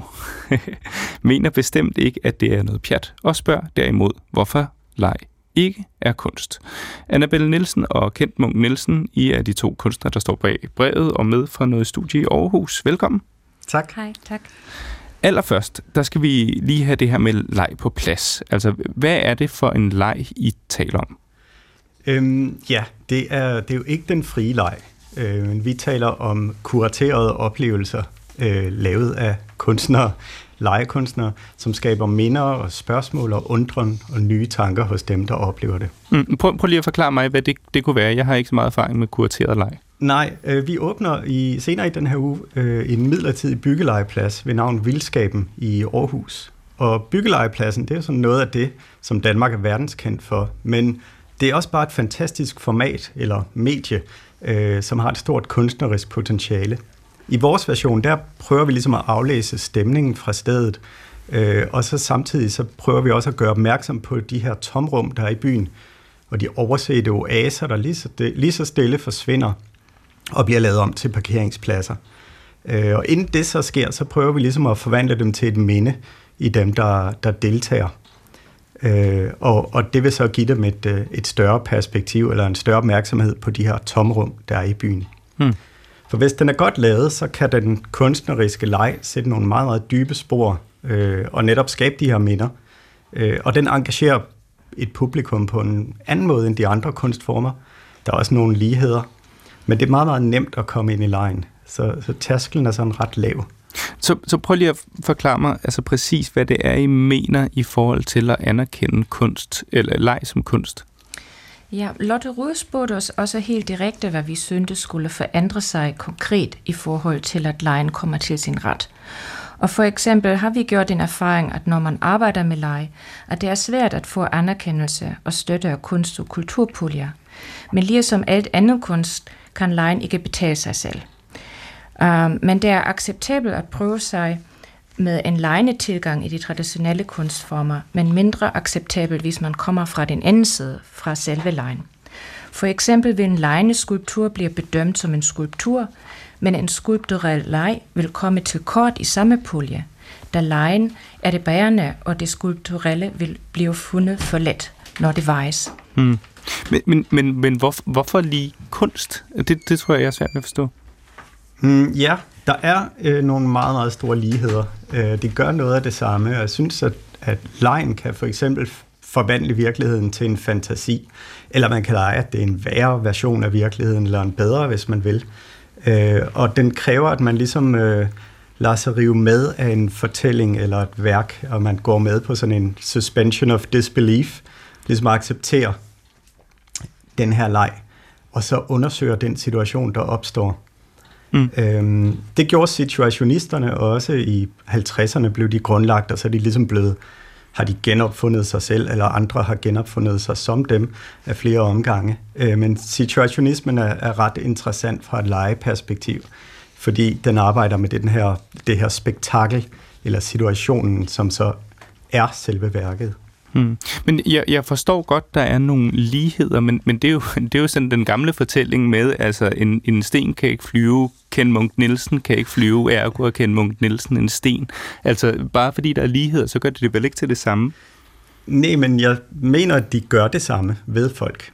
mener bestemt ikke, at det er noget pjat, og spørger derimod, hvorfor leg ikke er kunst. Annabelle Nielsen og Kent Munk Nielsen, I er de to kunstnere, der står bag brevet og med fra noget studie i Aarhus. Velkommen. Tak. Hej, tak. Allerførst, der skal vi lige have det her med leg på plads. Altså, hvad er det for en leg, I taler om? Øhm, ja, det er, det er jo ikke den frie leg. Øh, vi taler om kuraterede oplevelser, øh, lavet af kunstnere, legekunstnere, som skaber minder og spørgsmål og undren og nye tanker hos dem, der oplever det. Mm, prøv, prøv lige at forklare mig, hvad det, det kunne være. Jeg har ikke så meget erfaring med kurateret leg. Nej, øh, vi åbner i, senere i den her uge øh, en midlertidig byggelegeplads ved navn Vildskaben i Aarhus. Og byggelegepladsen, det er sådan noget af det, som Danmark er verdenskendt for, men det er også bare et fantastisk format eller medie, øh, som har et stort kunstnerisk potentiale. I vores version, der prøver vi ligesom at aflæse stemningen fra stedet, øh, og så samtidig så prøver vi også at gøre opmærksom på de her tomrum, der er i byen, og de oversete oaser, der lige så, lige så stille forsvinder og bliver lavet om til parkeringspladser. Øh, og inden det så sker, så prøver vi ligesom at forvandle dem til et minde i dem, der, der deltager. Øh, og, og det vil så give dem et, et større perspektiv eller en større opmærksomhed på de her tomrum, der er i byen. Hmm. For hvis den er godt lavet, så kan den kunstneriske leg sætte nogle meget, meget dybe spor øh, og netop skabe de her minder. Øh, og den engagerer et publikum på en anden måde end de andre kunstformer. Der er også nogle ligheder, men det er meget, meget nemt at komme ind i legen. Så, så tærsklen er sådan ret lav. Så, så prøv lige at forklare mig altså præcis, hvad det er, I mener i forhold til at anerkende kunst, eller leg som kunst. Ja, Lotte Rud spurgte os også helt direkte, hvad vi syntes skulle forandre sig konkret i forhold til, at legen kommer til sin ret. Og for eksempel har vi gjort en erfaring, at når man arbejder med leg, at det er svært at få anerkendelse og støtte af kunst- og kulturpuljer. Men ligesom alt andet kunst, kan legen ikke betale sig selv. Um, men det er acceptabelt at prøve sig med en legende tilgang i de traditionelle kunstformer, men mindre acceptabelt, hvis man kommer fra den anden side, fra selve legen. For eksempel vil en legende skulptur blive bedømt som en skulptur, men en skulpturel leg vil komme til kort i samme pulje, da legen er det bærende, og det skulpturelle vil blive fundet for let, når det vejes. Hmm. Men, men, men, men hvor, hvorfor lige kunst? Det, det tror jeg, jeg er svært ved at forstå. Mm, ja, Der er øh, nogle meget, meget store ligheder. Øh, de gør noget af det samme, og jeg synes, at, at legen kan for eksempel forvandle virkeligheden til en fantasi, eller man kan lege, at det er en værre version af virkeligheden, eller en bedre, hvis man vil. Øh, og den kræver, at man ligesom øh, lader sig rive med af en fortælling eller et værk, og man går med på sådan en suspension of disbelief, ligesom at acceptere den her leg, og så undersøger den situation, der opstår. Mm. Øhm, det gjorde situationisterne også. I halvtredserne blev de grundlagt, og så er de ligesom blevet, har de genopfundet sig selv, eller andre har genopfundet sig som dem af flere omgange. Øh, men situationismen er, er ret interessant fra et legeperspektiv, fordi den arbejder med den her, det her spektakel, eller situationen, som så er selve værket. Hmm. Men jeg, jeg forstår godt, der er nogle ligheder, men, men det, er jo, det er jo sådan den gamle fortælling med, altså en, en sten kan ikke flyve, Ken Munk Nielsen kan ikke flyve, ergo er Ken Munk Nielsen en sten. Altså bare fordi der er ligheder, så gør det det vel ikke til det samme? Nej, men jeg mener, at de gør det samme ved folk.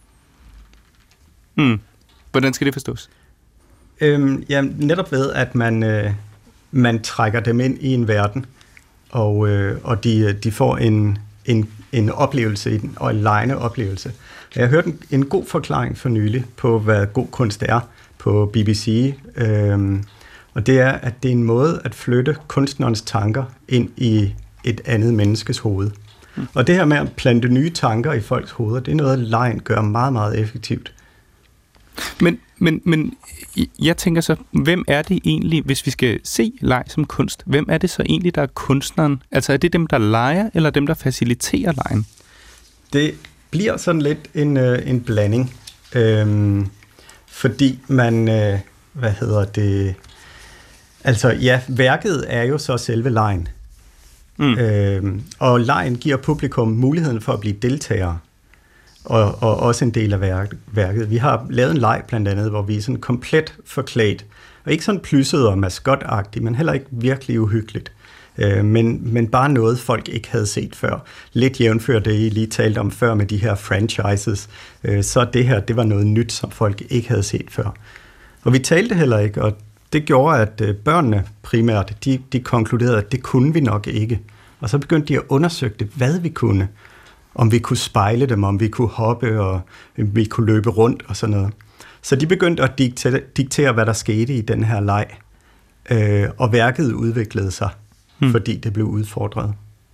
Hmm. Hvordan skal det forstås? Øhm, ja, netop ved, at man, øh, man trækker dem ind i en verden, og, øh, og de, de får en En, en oplevelse, og en legende oplevelse. Jeg hørte en, en god forklaring for nylig på, hvad god kunst er på B B C, øhm, og det er, at det er en måde at flytte kunstnerens tanker ind i et andet menneskes hoved. Mm. Og det her med at plante nye tanker i folks hoveder, det er noget, legen gør meget, meget effektivt. Men, men, men jeg tænker så, hvem er det egentlig, hvis vi skal se leg som kunst, hvem er det så egentlig, der er kunstneren? Altså er det dem, der leger, eller dem, der faciliterer legen? Det bliver sådan lidt en, øh, en blanding, øhm, fordi man, øh, hvad hedder det, altså ja, værket er jo så selve legen, mm. øhm, og legen giver publikum muligheden for at blive deltagere. Og, og også en del af værk, værket. Vi har lavet en leg blandt andet, hvor vi er sådan komplet forklædt, og ikke sådan plysset og maskotagtigt, men heller ikke virkelig uhyggeligt. Øh, men, men bare noget, folk ikke havde set før. Lidt jævnfør det, I lige talte om før med de her franchises. Øh, så det her, det var noget nyt, som folk ikke havde set før. Og vi talte heller ikke, og det gjorde, at øh, børnene primært, de, de konkluderede, at det kunne vi nok ikke. Og så begyndte de at undersøge det, hvad vi kunne. Om vi kunne spejle dem, om vi kunne hoppe, og vi kunne løbe rundt og sådan noget. Så de begyndte at diktere, diktere hvad der skete i den her leg. Øh, og værket udviklede sig, hmm. fordi det blev udfordret.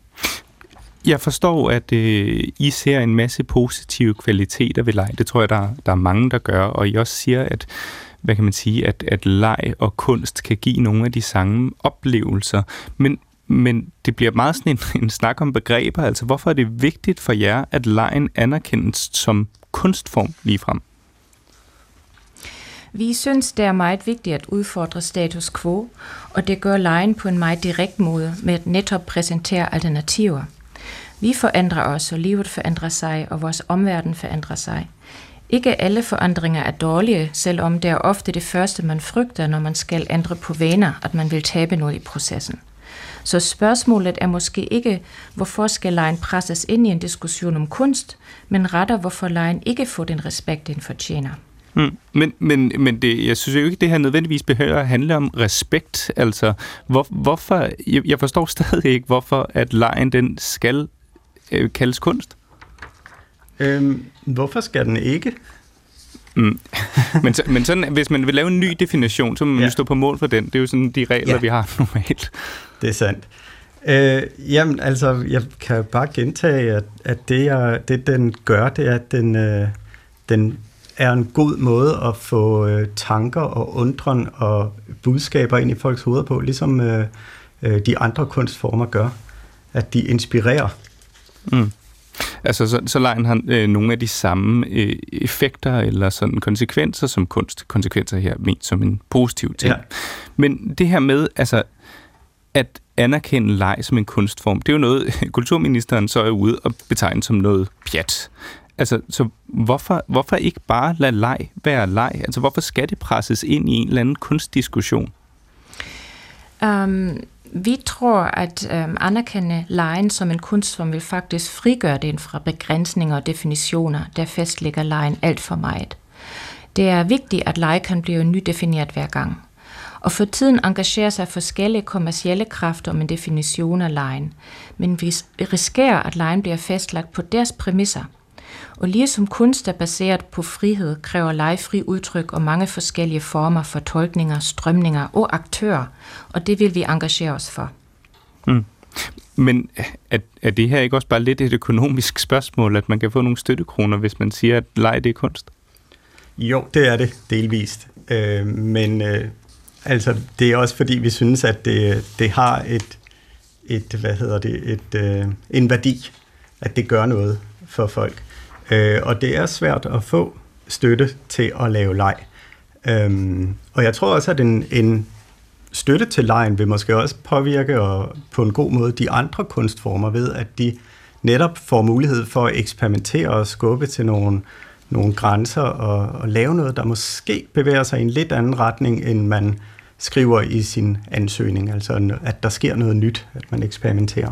Jeg forstår, at øh, I ser en masse positive kvaliteter ved leg. Det tror jeg, der, der er mange, der gør. Og I også siger, at, hvad kan man sige, at, at leg og kunst kan give nogle af de samme oplevelser. Men Men det bliver meget sådan en, en snak om begreber. Altså, hvorfor er det vigtigt for jer, at legen anerkendes som kunstform ligefrem? Vi synes, det er meget vigtigt at udfordre status quo, og det gør legen på en meget direkt måde med at netop præsentere alternativer. Vi forandrer os, og livet forandrer sig, og vores omverden forandrer sig. Ikke alle forandringer er dårlige, selvom det er ofte det første, man frygter, når man skal ændre på vaner, at man vil tabe noget i processen. Så spørgsmålet er måske ikke, hvorfor skal legen presses ind i en diskussion om kunst, men rettere, hvorfor legen ikke får den respekt, den fortjener. Hmm. Men, men, men det, jeg synes jo ikke, det her nødvendigvis behøver at handle om respekt. Altså, hvor, hvorfor, jeg, jeg forstår stadig ikke, hvorfor at legen den skal øh, kaldes kunst. Øhm, hvorfor skal den ikke? Mm. men, så, men sådan, hvis man vil lave en ny definition, så må man ja. stå på mål for den. Det er jo sådan de regler, ja. vi har normalt. Det er sandt. Øh, jamen, altså, jeg kan jo bare gentage, at, at det, jeg, det, den gør, det er, at den, øh, den er en god måde at få øh, tanker og undren og budskaber ind i folks hoveder på, ligesom øh, øh, de andre kunstformer gør. At de inspirerer. Mm. Altså, så, så legen har øh, nogle af de samme øh, effekter eller sådan konsekvenser som kunst. Konsekvenser her ment som en positiv ting. Ja. Men det her med, altså, at anerkende leg som en kunstform, det er jo noget, kulturministeren så er ude og betegne som noget pjat. Altså, så hvorfor, hvorfor ikke bare lade leg være leg? Altså, hvorfor skal det presses ind i en eller anden kunstdiskussion? Um Vi tror, at øhm, anerkende legen som en kunstform vil faktisk frigøre den fra begrænsninger og definitioner, der fastlægger legen alt for meget. Det er vigtigt, at leg kan blive nydefineret hver gang. Og for tiden engagerer sig forskellige kommercielle kræfter om en definition af legen. Men vi risikerer, at legen bliver fastlagt på deres præmisser. Og ligesom kunst er baseret på frihed, kræver leg fri udtryk og mange forskellige former for tolkninger, strømninger og aktører. Og det vil vi engagere os for. Mm. Men er, er det her ikke også bare lidt et økonomisk spørgsmål, at man kan få nogle støttekroner, hvis man siger, at leg det er kunst? Jo, det er det delvist. Øh, men øh, altså, det er også fordi, vi synes, at det, det har et, et, hvad hedder det, et, øh, en værdi, at det gør noget for folk. Øh, og det er svært at få støtte til at lave leg. Øh, og jeg tror også, at en, en støtte til legen vil måske også påvirke og på en god måde de andre kunstformer ved, at de netop får mulighed for at eksperimentere og skubbe til nogle, nogle grænser og, og lave noget, der måske bevæger sig i en lidt anden retning, end man skriver i sin ansøgning. Altså at der sker noget nyt, at man eksperimenterer.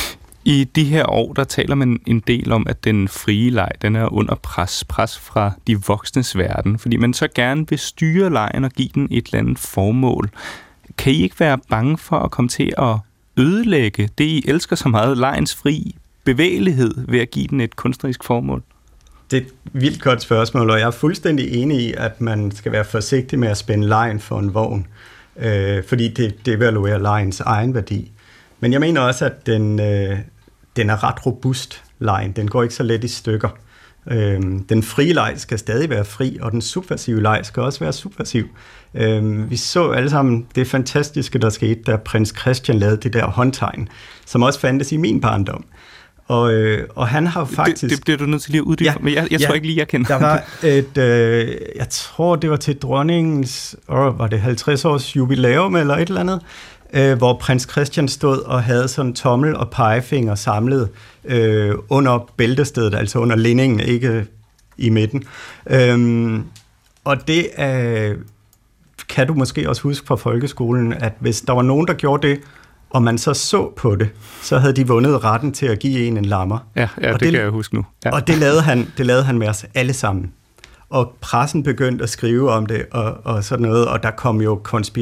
I de her år, der taler man en del om, at den frie leg, den er under pres, pres fra de voksnes verden, fordi man så gerne vil styre legen og give den et eller andet formål. Kan I ikke være bange for at komme til at ødelægge det, I elsker så meget, legens fri bevægelighed, ved at give den et kunstnerisk formål? Det er et vildt godt spørgsmål, og jeg er fuldstændig enig i, at man skal være forsigtig med at spænde legen for en vogn, øh, fordi det devaluerer legens egen værdi. Men jeg mener også, at den, øh, den er ret robust, legen. Den går ikke så let i stykker. Øhm, den frie leg skal stadig være fri, og den subversive leg skal også være subversiv. Øhm, vi så alle sammen det fantastiske, der skete, da prins Christian lavede det der håndtegn, som også fandtes i min barndom. Og, øh, og han har faktisk... Det, det bliver du nødt til lige at uddybe, ja, men jeg, jeg ja, tror ikke lige, jeg kender. Der var et, øh, jeg tror, det var til dronningens, åh, var det halvtreds års jubilæum eller et eller andet, øh, hvor prins Christian stod og havde sådan tommel og pegefinger samlet øh, under bæltestedet, altså under linningen, ikke i midten. Øhm, og det øh, kan du måske også huske fra folkeskolen, at hvis der var nogen, der gjorde det, og man så så på det, så havde de vundet retten til at give en en lammer. Ja, ja det, det kan jeg huske nu. Ja. Og det lavede, han, det lavede han med os alle sammen. Og pressen begyndte at skrive om det, og, og sådan noget, og der kom jo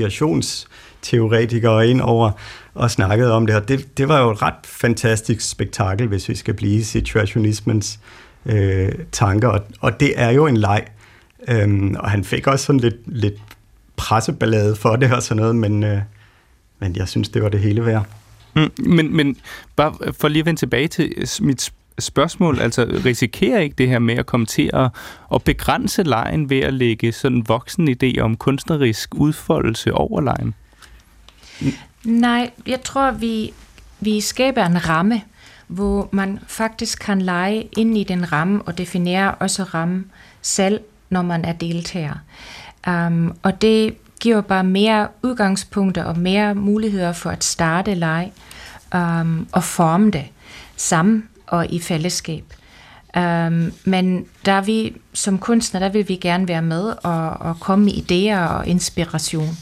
konspirationsteoretikere ind over og snakkede om det, og det, det var jo et ret fantastisk spektakel, hvis vi skal blive situationismens øh, tanker, og, og det er jo en leg. Øhm, og han fik også sådan lidt, lidt presseballade for det og sådan noget, men... Øh, Men jeg synes, det var det hele værd. Mm, men, men bare for lige at vende tilbage til mit spørgsmål, altså risikerer ikke det her med at komme til at, at begrænse legen ved at lægge sådan en voksen idé om kunstnerisk udfoldelse over legen? Nej, jeg tror, vi, vi skaber en ramme, hvor man faktisk kan lege ind i den ramme og definere også ramme selv, når man er deltager. Um, og det giver bare mere udgangspunkter og mere muligheder for at starte leg um, og forme det sammen og i fællesskab. Um, men der vi som kunstner, der vil vi gerne være med og, og komme med idéer og inspiration.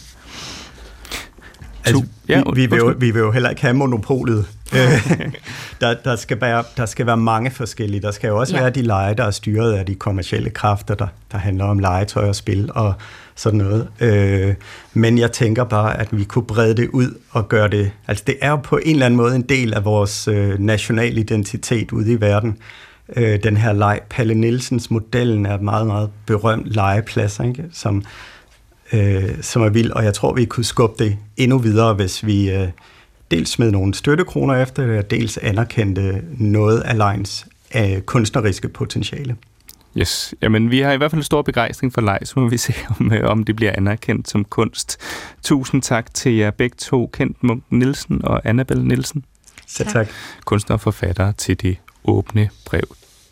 Altså, ja, vi, vi, vil jo, vi vil jo heller ikke have monopolet. der, der, skal være, der skal være mange forskellige. Der skal jo også ja. være de lege, der er styret af de kommercielle kræfter, der, der handler om legetøj og spil og sådan noget. Øh, men jeg tænker bare, at vi kunne brede det ud og gøre det... Altså, det er jo på en eller anden måde en del af vores øh, national identitet ude i verden. Øh, den her leg. Palle Nielsens modellen er et meget, meget berømt legeplads, ikke? Som... Øh, som er vild, og jeg tror, vi kunne skubbe det endnu videre, hvis vi øh, dels smed nogle støttekroner efter det, og dels anerkendte noget af legens øh, kunstneriske potentiale. Yes, jamen vi har i hvert fald en stor begejstring for leg, så må vi se, om, øh, om det bliver anerkendt som kunst. Tusind tak til jer begge to, Kent Munk Nielsen og Annabelle Nielsen. Så tak. tak. Kunstner og forfatter til Det Åbne Brev.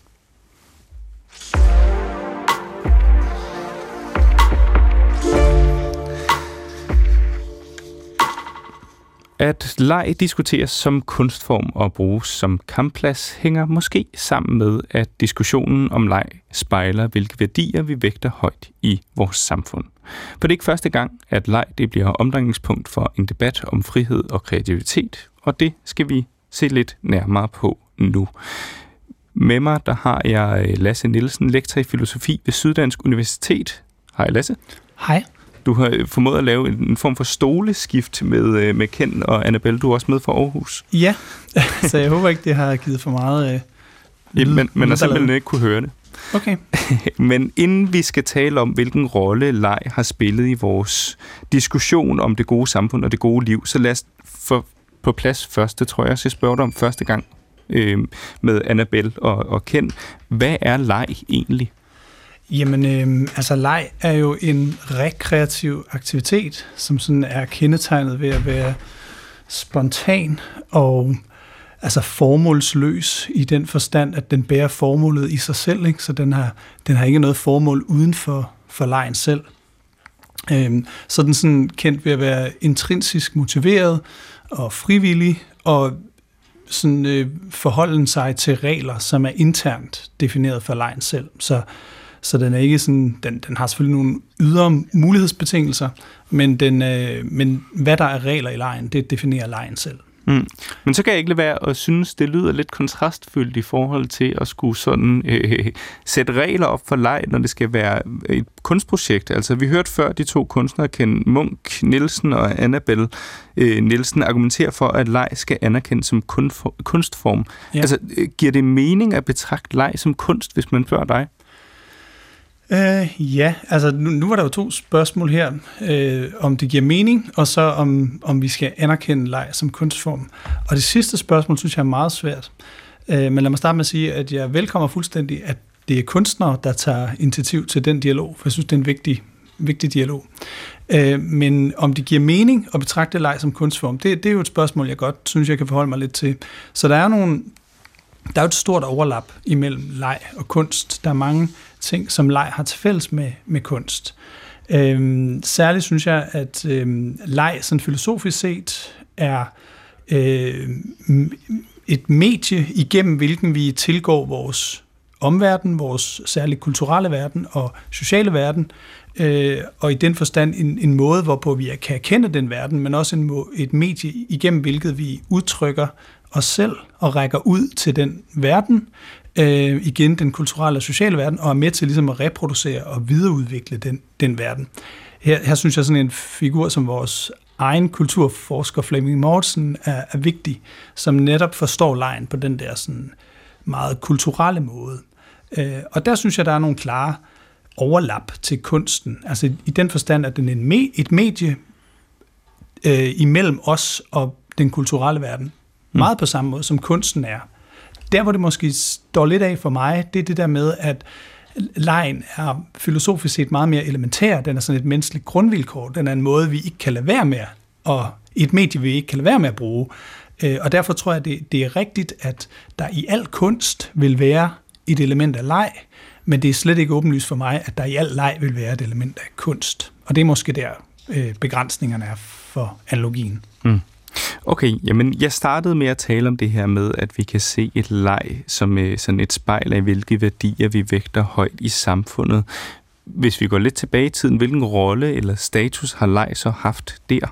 At leg diskuteres som kunstform og bruges som kampplads hænger måske sammen med, at diskussionen om leg spejler, hvilke værdier vi vægter højt i vores samfund. For det er ikke første gang, at leg det bliver omdrejningspunkt for en debat om frihed og kreativitet, og det skal vi se lidt nærmere på nu. Med mig der har jeg Lasse Nielsen, lektor i filosofi ved Syddansk Universitet. Hej Lasse. Hej. du har formået at lave en form for stoleskift med, med Ken og Annabelle. Du er også med fra Aarhus. Ja, så jeg håber ikke, det har givet for meget øh, ja, men man har simpelthen ikke kunne høre det. Okay. Men inden vi skal tale om, hvilken rolle leg har spillet i vores diskussion om det gode samfund og det gode liv, så lad os få på plads først, det tror jeg, så jeg spørger dig om første gang øh, med Annabelle og, og Ken. Hvad er leg egentlig? Jamen, øh, altså leg er jo en rekreativ aktivitet, som sådan er kendetegnet ved at være spontan og altså formålsløs i den forstand, at den bærer formålet i sig selv, ikke? Så den har, den har ikke noget formål uden for, for legen selv. Øhm, så den sådan kendt ved at være intrinsisk motiveret og frivillig, og sådan øh, forholde sig til regler, som er internt defineret for legen selv. Så, så den er ikke sådan, den, den har selvfølgelig nogle ydre mulighedsbetingelser, men, den, øh, men hvad der er regler i legen, det definerer legen selv. Mm. Men så kan jeg ikke lade være at synes, det lyder lidt kontrastfyldt i forhold til at skulle sådan øh, sætte regler op for leg, når det skal være et kunstprojekt. Altså vi hørte før de to kunstnere, Ken Munk Nielsen og Annabelle øh, Nielsen, argumentere for, at leg skal anerkendes som kunstform. Ja. Altså giver det mening at betragte leg som kunst, hvis man spørger dig? Uh, ja, altså nu, nu var der jo to spørgsmål her, uh, om det giver mening, og så om, om vi skal anerkende leg som kunstform. Og det sidste spørgsmål synes jeg er meget svært. Uh, men lad mig starte med at sige, at jeg velkommer fuldstændig, at det er kunstnere, der tager initiativ til den dialog, for jeg synes, det er en vigtig, vigtig dialog. Uh, men om det giver mening at betragte leg som kunstform, det, det er jo et spørgsmål, jeg godt synes, jeg kan forholde mig lidt til. Så der er nogle... Der er jo et stort overlap imellem leg og kunst. Der er mange ting, som leg har til fælles med, med kunst. Øhm, særligt synes jeg, at øhm, leg sådan filosofisk set er øh, et medie, igennem hvilken vi tilgår vores omverden, vores særligt kulturelle verden og sociale verden, øh, og i den forstand en, en måde, hvorpå vi kan erkende den verden, men også en, et medie, igennem hvilket vi udtrykker os selv og rækker ud til den verden, øh, igen den kulturelle og sociale verden, og er med til ligesom at reproducere og videreudvikle den, den verden. Her, her synes jeg sådan en figur som vores egen kulturforsker Flemming Mortensen er, er vigtig, som netop forstår legen på den der sådan meget kulturelle måde. Øh, og der synes jeg, der er nogle klare overlap til kunsten. Altså i den forstand, at den er en me, et medie øh, imellem os og den kulturelle verden. Meget på samme måde, som kunsten er. Der, hvor det måske står lidt af for mig, det er det der med, at legen er filosofisk set meget mere elementær. Den er sådan et menneskeligt grundvilkår. Den er en måde, vi ikke kan lade være med, og et medie, vi ikke kan lade være med at bruge. Og derfor tror jeg, det, det er rigtigt, at der i al kunst vil være et element af leg, men det er slet ikke åbenlyst for mig, at der i al leg vil være et element af kunst. Og det er måske der, begrænsningerne er for analogien. Mm. Okay, jamen jeg startede med at tale om det her med, at vi kan se et leg som øh, sådan et spejl af, hvilke værdier vi vægter højt i samfundet. Hvis vi går lidt tilbage i tiden, hvilken rolle eller status har leg så haft der?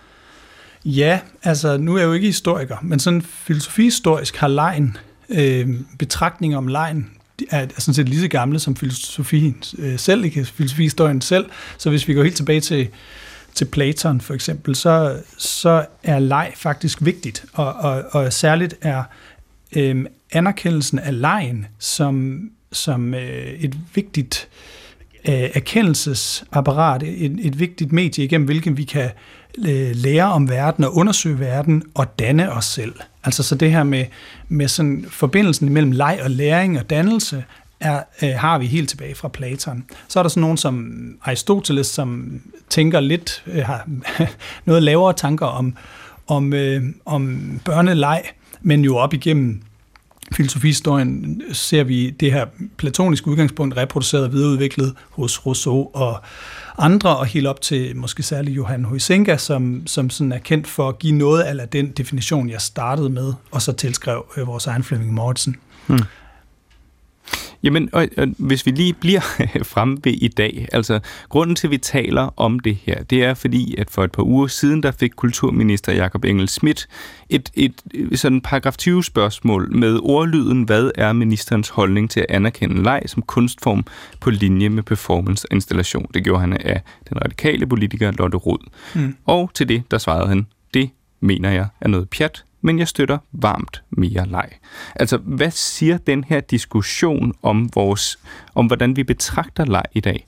Ja, altså nu er jeg jo ikke historiker, men sådan filosofihistorisk har legen, øh, betragtninger om legen, er, er sådan set lige så gamle som filosofien øh, selv, ikke filosofihistorien selv. Så hvis vi går helt tilbage til til Platon for eksempel, så, så er leg faktisk vigtigt, og, og, og særligt er øh, anerkendelsen af legen som, som øh, et vigtigt øh, erkendelsesapparat, et, et vigtigt medie, igennem hvilken vi kan øh, lære om verden og undersøge verden og danne os selv. Altså så det her med, med sådan forbindelsen mellem leg og læring og dannelse, Er, øh, har vi helt tilbage fra Platon. Så er der sådan nogen som Aristoteles, som tænker lidt, øh, har noget lavere tanker om, om, øh, om børneleg, men jo op igennem filosofihistorien ser vi det her platoniske udgangspunkt reproduceret og videreudviklet hos Rousseau og andre, og helt op til måske særligt Johan Huizinga, som, som sådan er kendt for at give noget af den definition, jeg startede med, og så tilskrev øh, vores egen Flemming Mortensen. Hmm. Jamen, og, og hvis vi lige bliver fremme ved i dag, altså grunden til, at vi taler om det her, det er fordi, at for et par uger siden, der fik kulturminister Jakob Engel-Schmidt et, et, et sådan paragraf tyve spørgsmål med ordlyden, hvad er ministerens holdning til at anerkende leg som kunstform på linje med performance og installation? Det gjorde han af den radikale politiker Lotte Rod. Mm. Og til det, der svarede han, det mener jeg er noget pjat, men jeg støtter varmt mere leg. Altså, hvad siger den her diskussion om vores, om hvordan vi betragter leg i dag?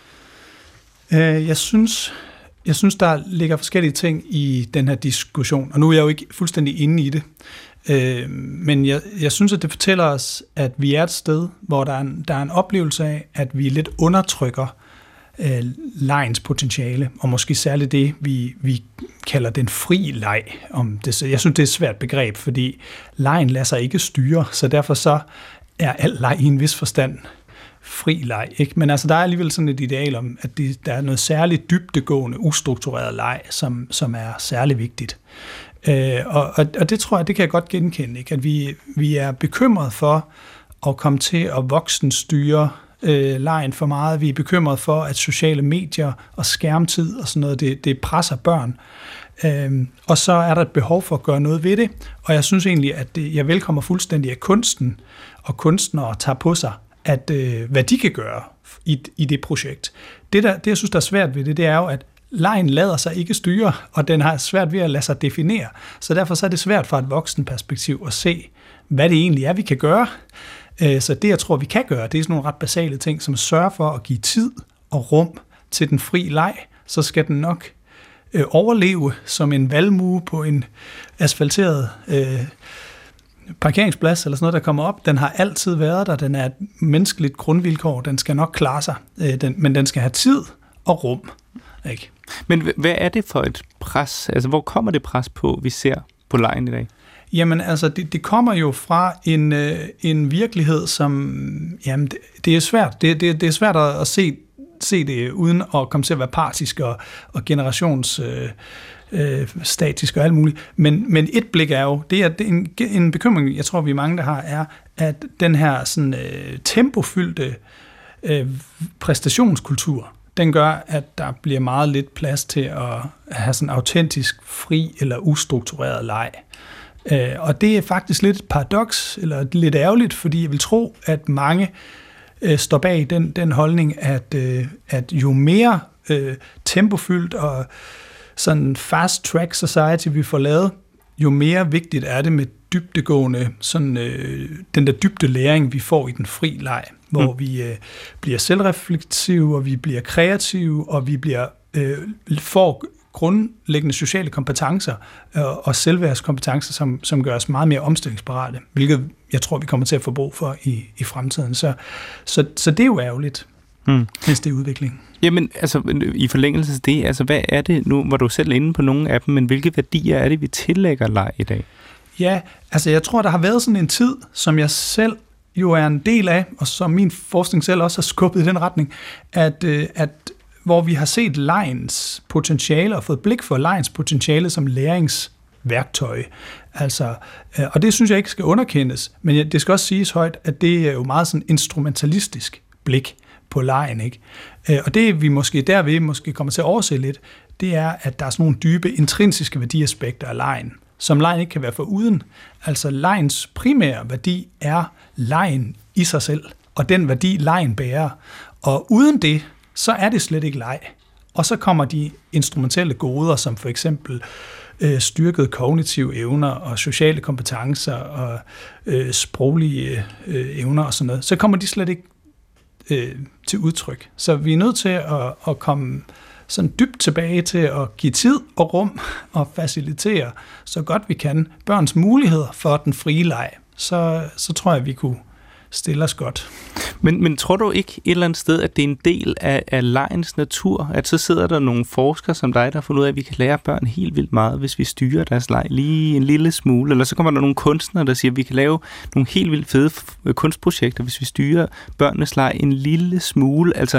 Jeg synes, jeg synes, der ligger forskellige ting i den her diskussion, og nu er jeg jo ikke fuldstændig inde i det, men jeg, jeg synes, at det fortæller os, at vi er et sted, hvor der er en, der er en oplevelse af, at vi lidt undertrykker øh, legens potentiale, og måske særligt det, vi, vi kalder den fri leg. Om det, jeg synes, det er et svært begreb, fordi legen lader sig ikke styre, så derfor så er al leg i en vis forstand fri leg. Ikke? Men altså, der er alligevel sådan et ideal om, at det, der er noget særligt dybdegående, ustruktureret leg, som, som er særlig vigtigt. Øh, og, og, og det tror jeg, det kan jeg godt genkende, ikke? At vi, vi er bekymret for at komme til at voksenstyre øh, legen for meget. Vi er bekymret for, at sociale medier og skærmtid og sådan noget, det, det presser børn. Øh, og så er der et behov for at gøre noget ved det, og jeg synes egentlig, at det, jeg velkommer fuldstændig, at kunsten og kunstnere tager på sig, at øh, hvad de kan gøre i, i det projekt. Det, der, det, jeg synes, der er svært ved det, det er jo, at legen lader sig ikke styre, og den har svært ved at lade sig definere. Så derfor så er det svært fra et voksenperspektiv at se, hvad det egentlig er, vi kan gøre. Så det, jeg tror, vi kan gøre, det er sådan nogle ret basale ting, som sørger for at give tid og rum til den fri leg. Så skal den nok øh, overleve som en valmue på en asfalteret øh, parkeringsplads eller sådan noget, der kommer op. Den har altid været der. Den er et menneskeligt grundvilkår. Den skal nok klare sig. Øh, den, men den skal have tid og rum. Ikke? Men hvad er det for et pres? Altså, hvor kommer det pres på, vi ser på legen i dag? Jamen, altså, det, det kommer jo fra en, øh, en virkelighed, som, jamen, det, det er svært. Det, det, det er svært at, at se, se det, uden at komme til at være partisk og, og generations øh, øh, statisk og alt muligt. Men, men et blik er jo, det er, det er en, en bekymring, jeg tror, vi mange, der har, er, at den her sådan, øh, tempofyldte øh, præstationskultur, den gør, at der bliver meget lidt plads til at have sådan autentisk, fri eller ustruktureret leg. Og det er faktisk lidt et paradoks, eller lidt ærgerligt, fordi jeg vil tro, at mange står bag den, den holdning, at, at jo mere tempofyldt og sådan fast track society vi får lavet, jo mere vigtigt er det med dybdegående, sådan, øh, den der dybde læring, vi får i den fri leg, hvor mm. vi øh, bliver selvreflektive, og vi bliver kreative, og vi bliver øh, får grundlæggende sociale kompetencer øh, og selvværdskompetencer, som, som gør os meget mere omstillingsparate, hvilket jeg tror, vi kommer til at få brug for i, i fremtiden. Så, så, så det er jo ærgerligt, mm. hvis det er udvikling. Jamen, altså, i forlængelse af det, altså, hvad er det, nu var du selv inde på nogle af dem, men hvilke værdier er det, vi tillægger leg i dag? Ja, altså jeg tror, der har været sådan en tid, som jeg selv jo er en del af, og som min forskning selv også har skubbet i den retning, at, at hvor vi har set legens potentiale og fået blik for legens potentiale som læringsværktøj. Altså, og det synes jeg ikke skal underkendes, men det skal også siges højt, at det er jo meget sådan instrumentalistisk blik på legen, ikke? Og det vi måske derved måske kommer til at overse lidt, det er, at der er sådan nogle dybe intrinsiske værdiaspekter af legen, som legen ikke kan være foruden. Altså legens primære værdi er legen i sig selv, og den værdi legen bærer. Og uden det, så er det slet ikke leg. Og så kommer de instrumentelle goder, som for eksempel øh, styrkede kognitive evner og sociale kompetencer og øh, sproglige øh, evner og sådan noget. Så kommer de slet ikke øh, til udtryk. Så vi er nødt til at, at komme sådan dybt tilbage til at give tid og rum og facilitere så godt vi kan børns muligheder for den frie leg. Så, så tror jeg, vi kunne stille os godt. Men, men tror du ikke et eller andet sted, at det er en del af, af legens natur? At så sidder der nogle forskere som dig, der har fundet ud af, at vi kan lære børn helt vildt meget, hvis vi styrer deres leg lige en lille smule. Eller så kommer der nogle kunstnere, der siger, at vi kan lave nogle helt vildt fede kunstprojekter, hvis vi styrer børnenes leg en lille smule. Altså,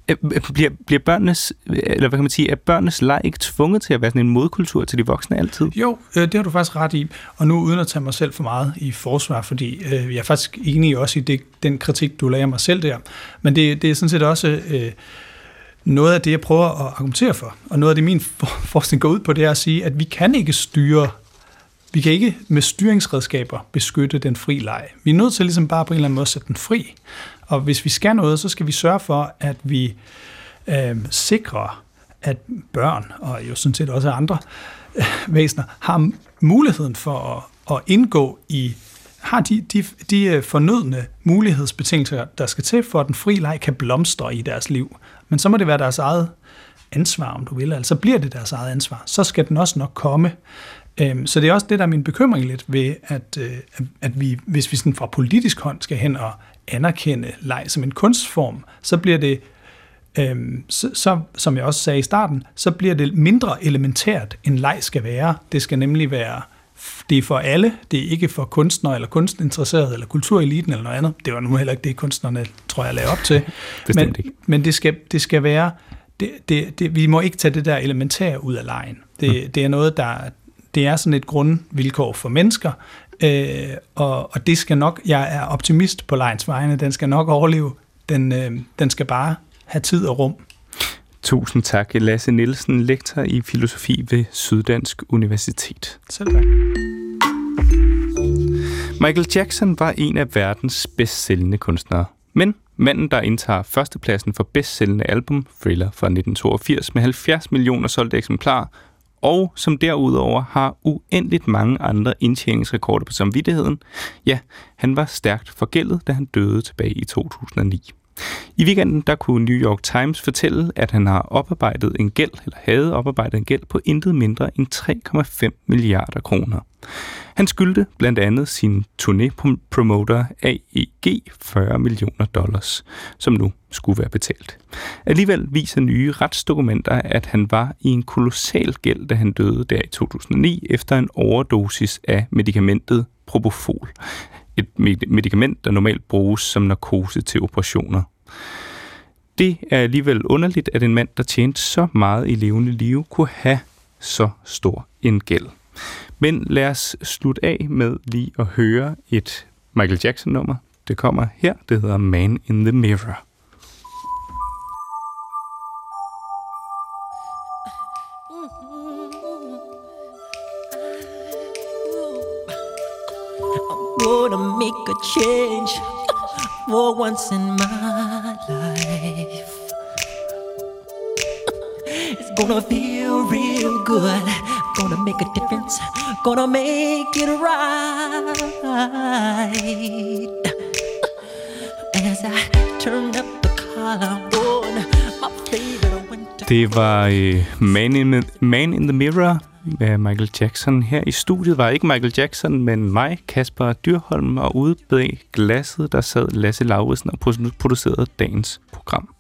Bliver, bliver børnenes, eller hvad kan man sige, er børnenes leg ikke tvunget til at være sådan en modkultur til de voksne altid? Jo, det har du faktisk ret i. Og nu uden at tage mig selv for meget i forsvar, fordi øh, jeg er faktisk enig også i det, den kritik, du lagde mig selv der. Men det, det er sådan set også øh, noget af det, jeg prøver at argumentere for. Og noget af det, min forskning går ud på, det er at sige, at vi kan ikke styre, vi kan ikke med styringsredskaber beskytte den fri leg. Vi er nødt til ligesom bare på en eller anden måde at sætte den fri. Og hvis vi skal noget, så skal vi sørge for, at vi øh, sikrer, at børn, og jo sådan set også andre øh, væsener, har muligheden for at, at indgå i, har de, de, de fornødne mulighedsbetingelser, der skal til, for at den fri leg kan blomstre i deres liv. Men så må det være deres eget ansvar, om du vil. Altså bliver det deres eget ansvar. Så skal den også nok komme. Så det er også det, der er min bekymring lidt ved, at, at vi, hvis vi sådan fra politisk hånd skal hen og anerkende leg som en kunstform, så bliver det, øhm, så, så, som jeg også sagde i starten, så bliver det mindre elementært, end leg skal være. Det skal nemlig være, det er for alle, det er ikke for kunstnere eller kunstinteresserede eller kultureliten eller noget andet. Det var nu heller ikke det, kunstnerne, tror jeg, lagde op til. men men det, skal, det skal være, det, det, det, vi må ikke tage det der elementære ud af legen. Det, mm. det er noget, der det er sådan et grundvilkår for mennesker, øh, og, og det skal nok, jeg er optimist på legens vegne, den skal nok overleve, den, øh, den skal bare have tid og rum. Tusind tak, Lasse Nielsen, lektor i filosofi ved Syddansk Universitet. Selv tak. Michael Jackson var en af verdens bedst sælgende kunstnere, men manden, der indtager førstepladsen for bedst sælgende album, Thriller fra nitten toogfirs, med halvfjerds millioner solgte eksemplarer, og som derudover har uendeligt mange andre indtjeningsrekorder på samvittigheden, ja, han var stærkt forgældet, da han døde tilbage i to tusind og ni. I weekenden der kunne New York Times fortælle, at han har oparbejdet en gæld, eller havde oparbejdet en gæld på intet mindre end tre komma fem milliarder kroner. Han skyldte blandt andet sin turnépromoter A E G fyrre millioner dollars, som nu skulle være betalt. Alligevel viser nye retsdokumenter, at han var i en kolossal gæld, da han døde der i to tusind og ni efter en overdosis af medikamentet Propofol. Et medikament, der normalt bruges som narkose til operationer. Det er alligevel underligt, at en mand, der tjente så meget i levende liv, kunne have så stor en gæld. Men lad os slutte af med lige at høre et Michael Jackson-nummer. Det kommer her, det hedder Man in the Mirror. Gonna make a change for once in my life. It's gonna feel real good. Gonna make a difference. Gonna make it right. As I turn up the collar on my favorite winter. Det var uh, Man in, Man in the Mirror med Michael Jackson. Her i studiet var ikke Michael Jackson, men mig, Kasper Dyrholm, og ude bag glasset, der sad Lasse Lauridsen og producerede dagens program.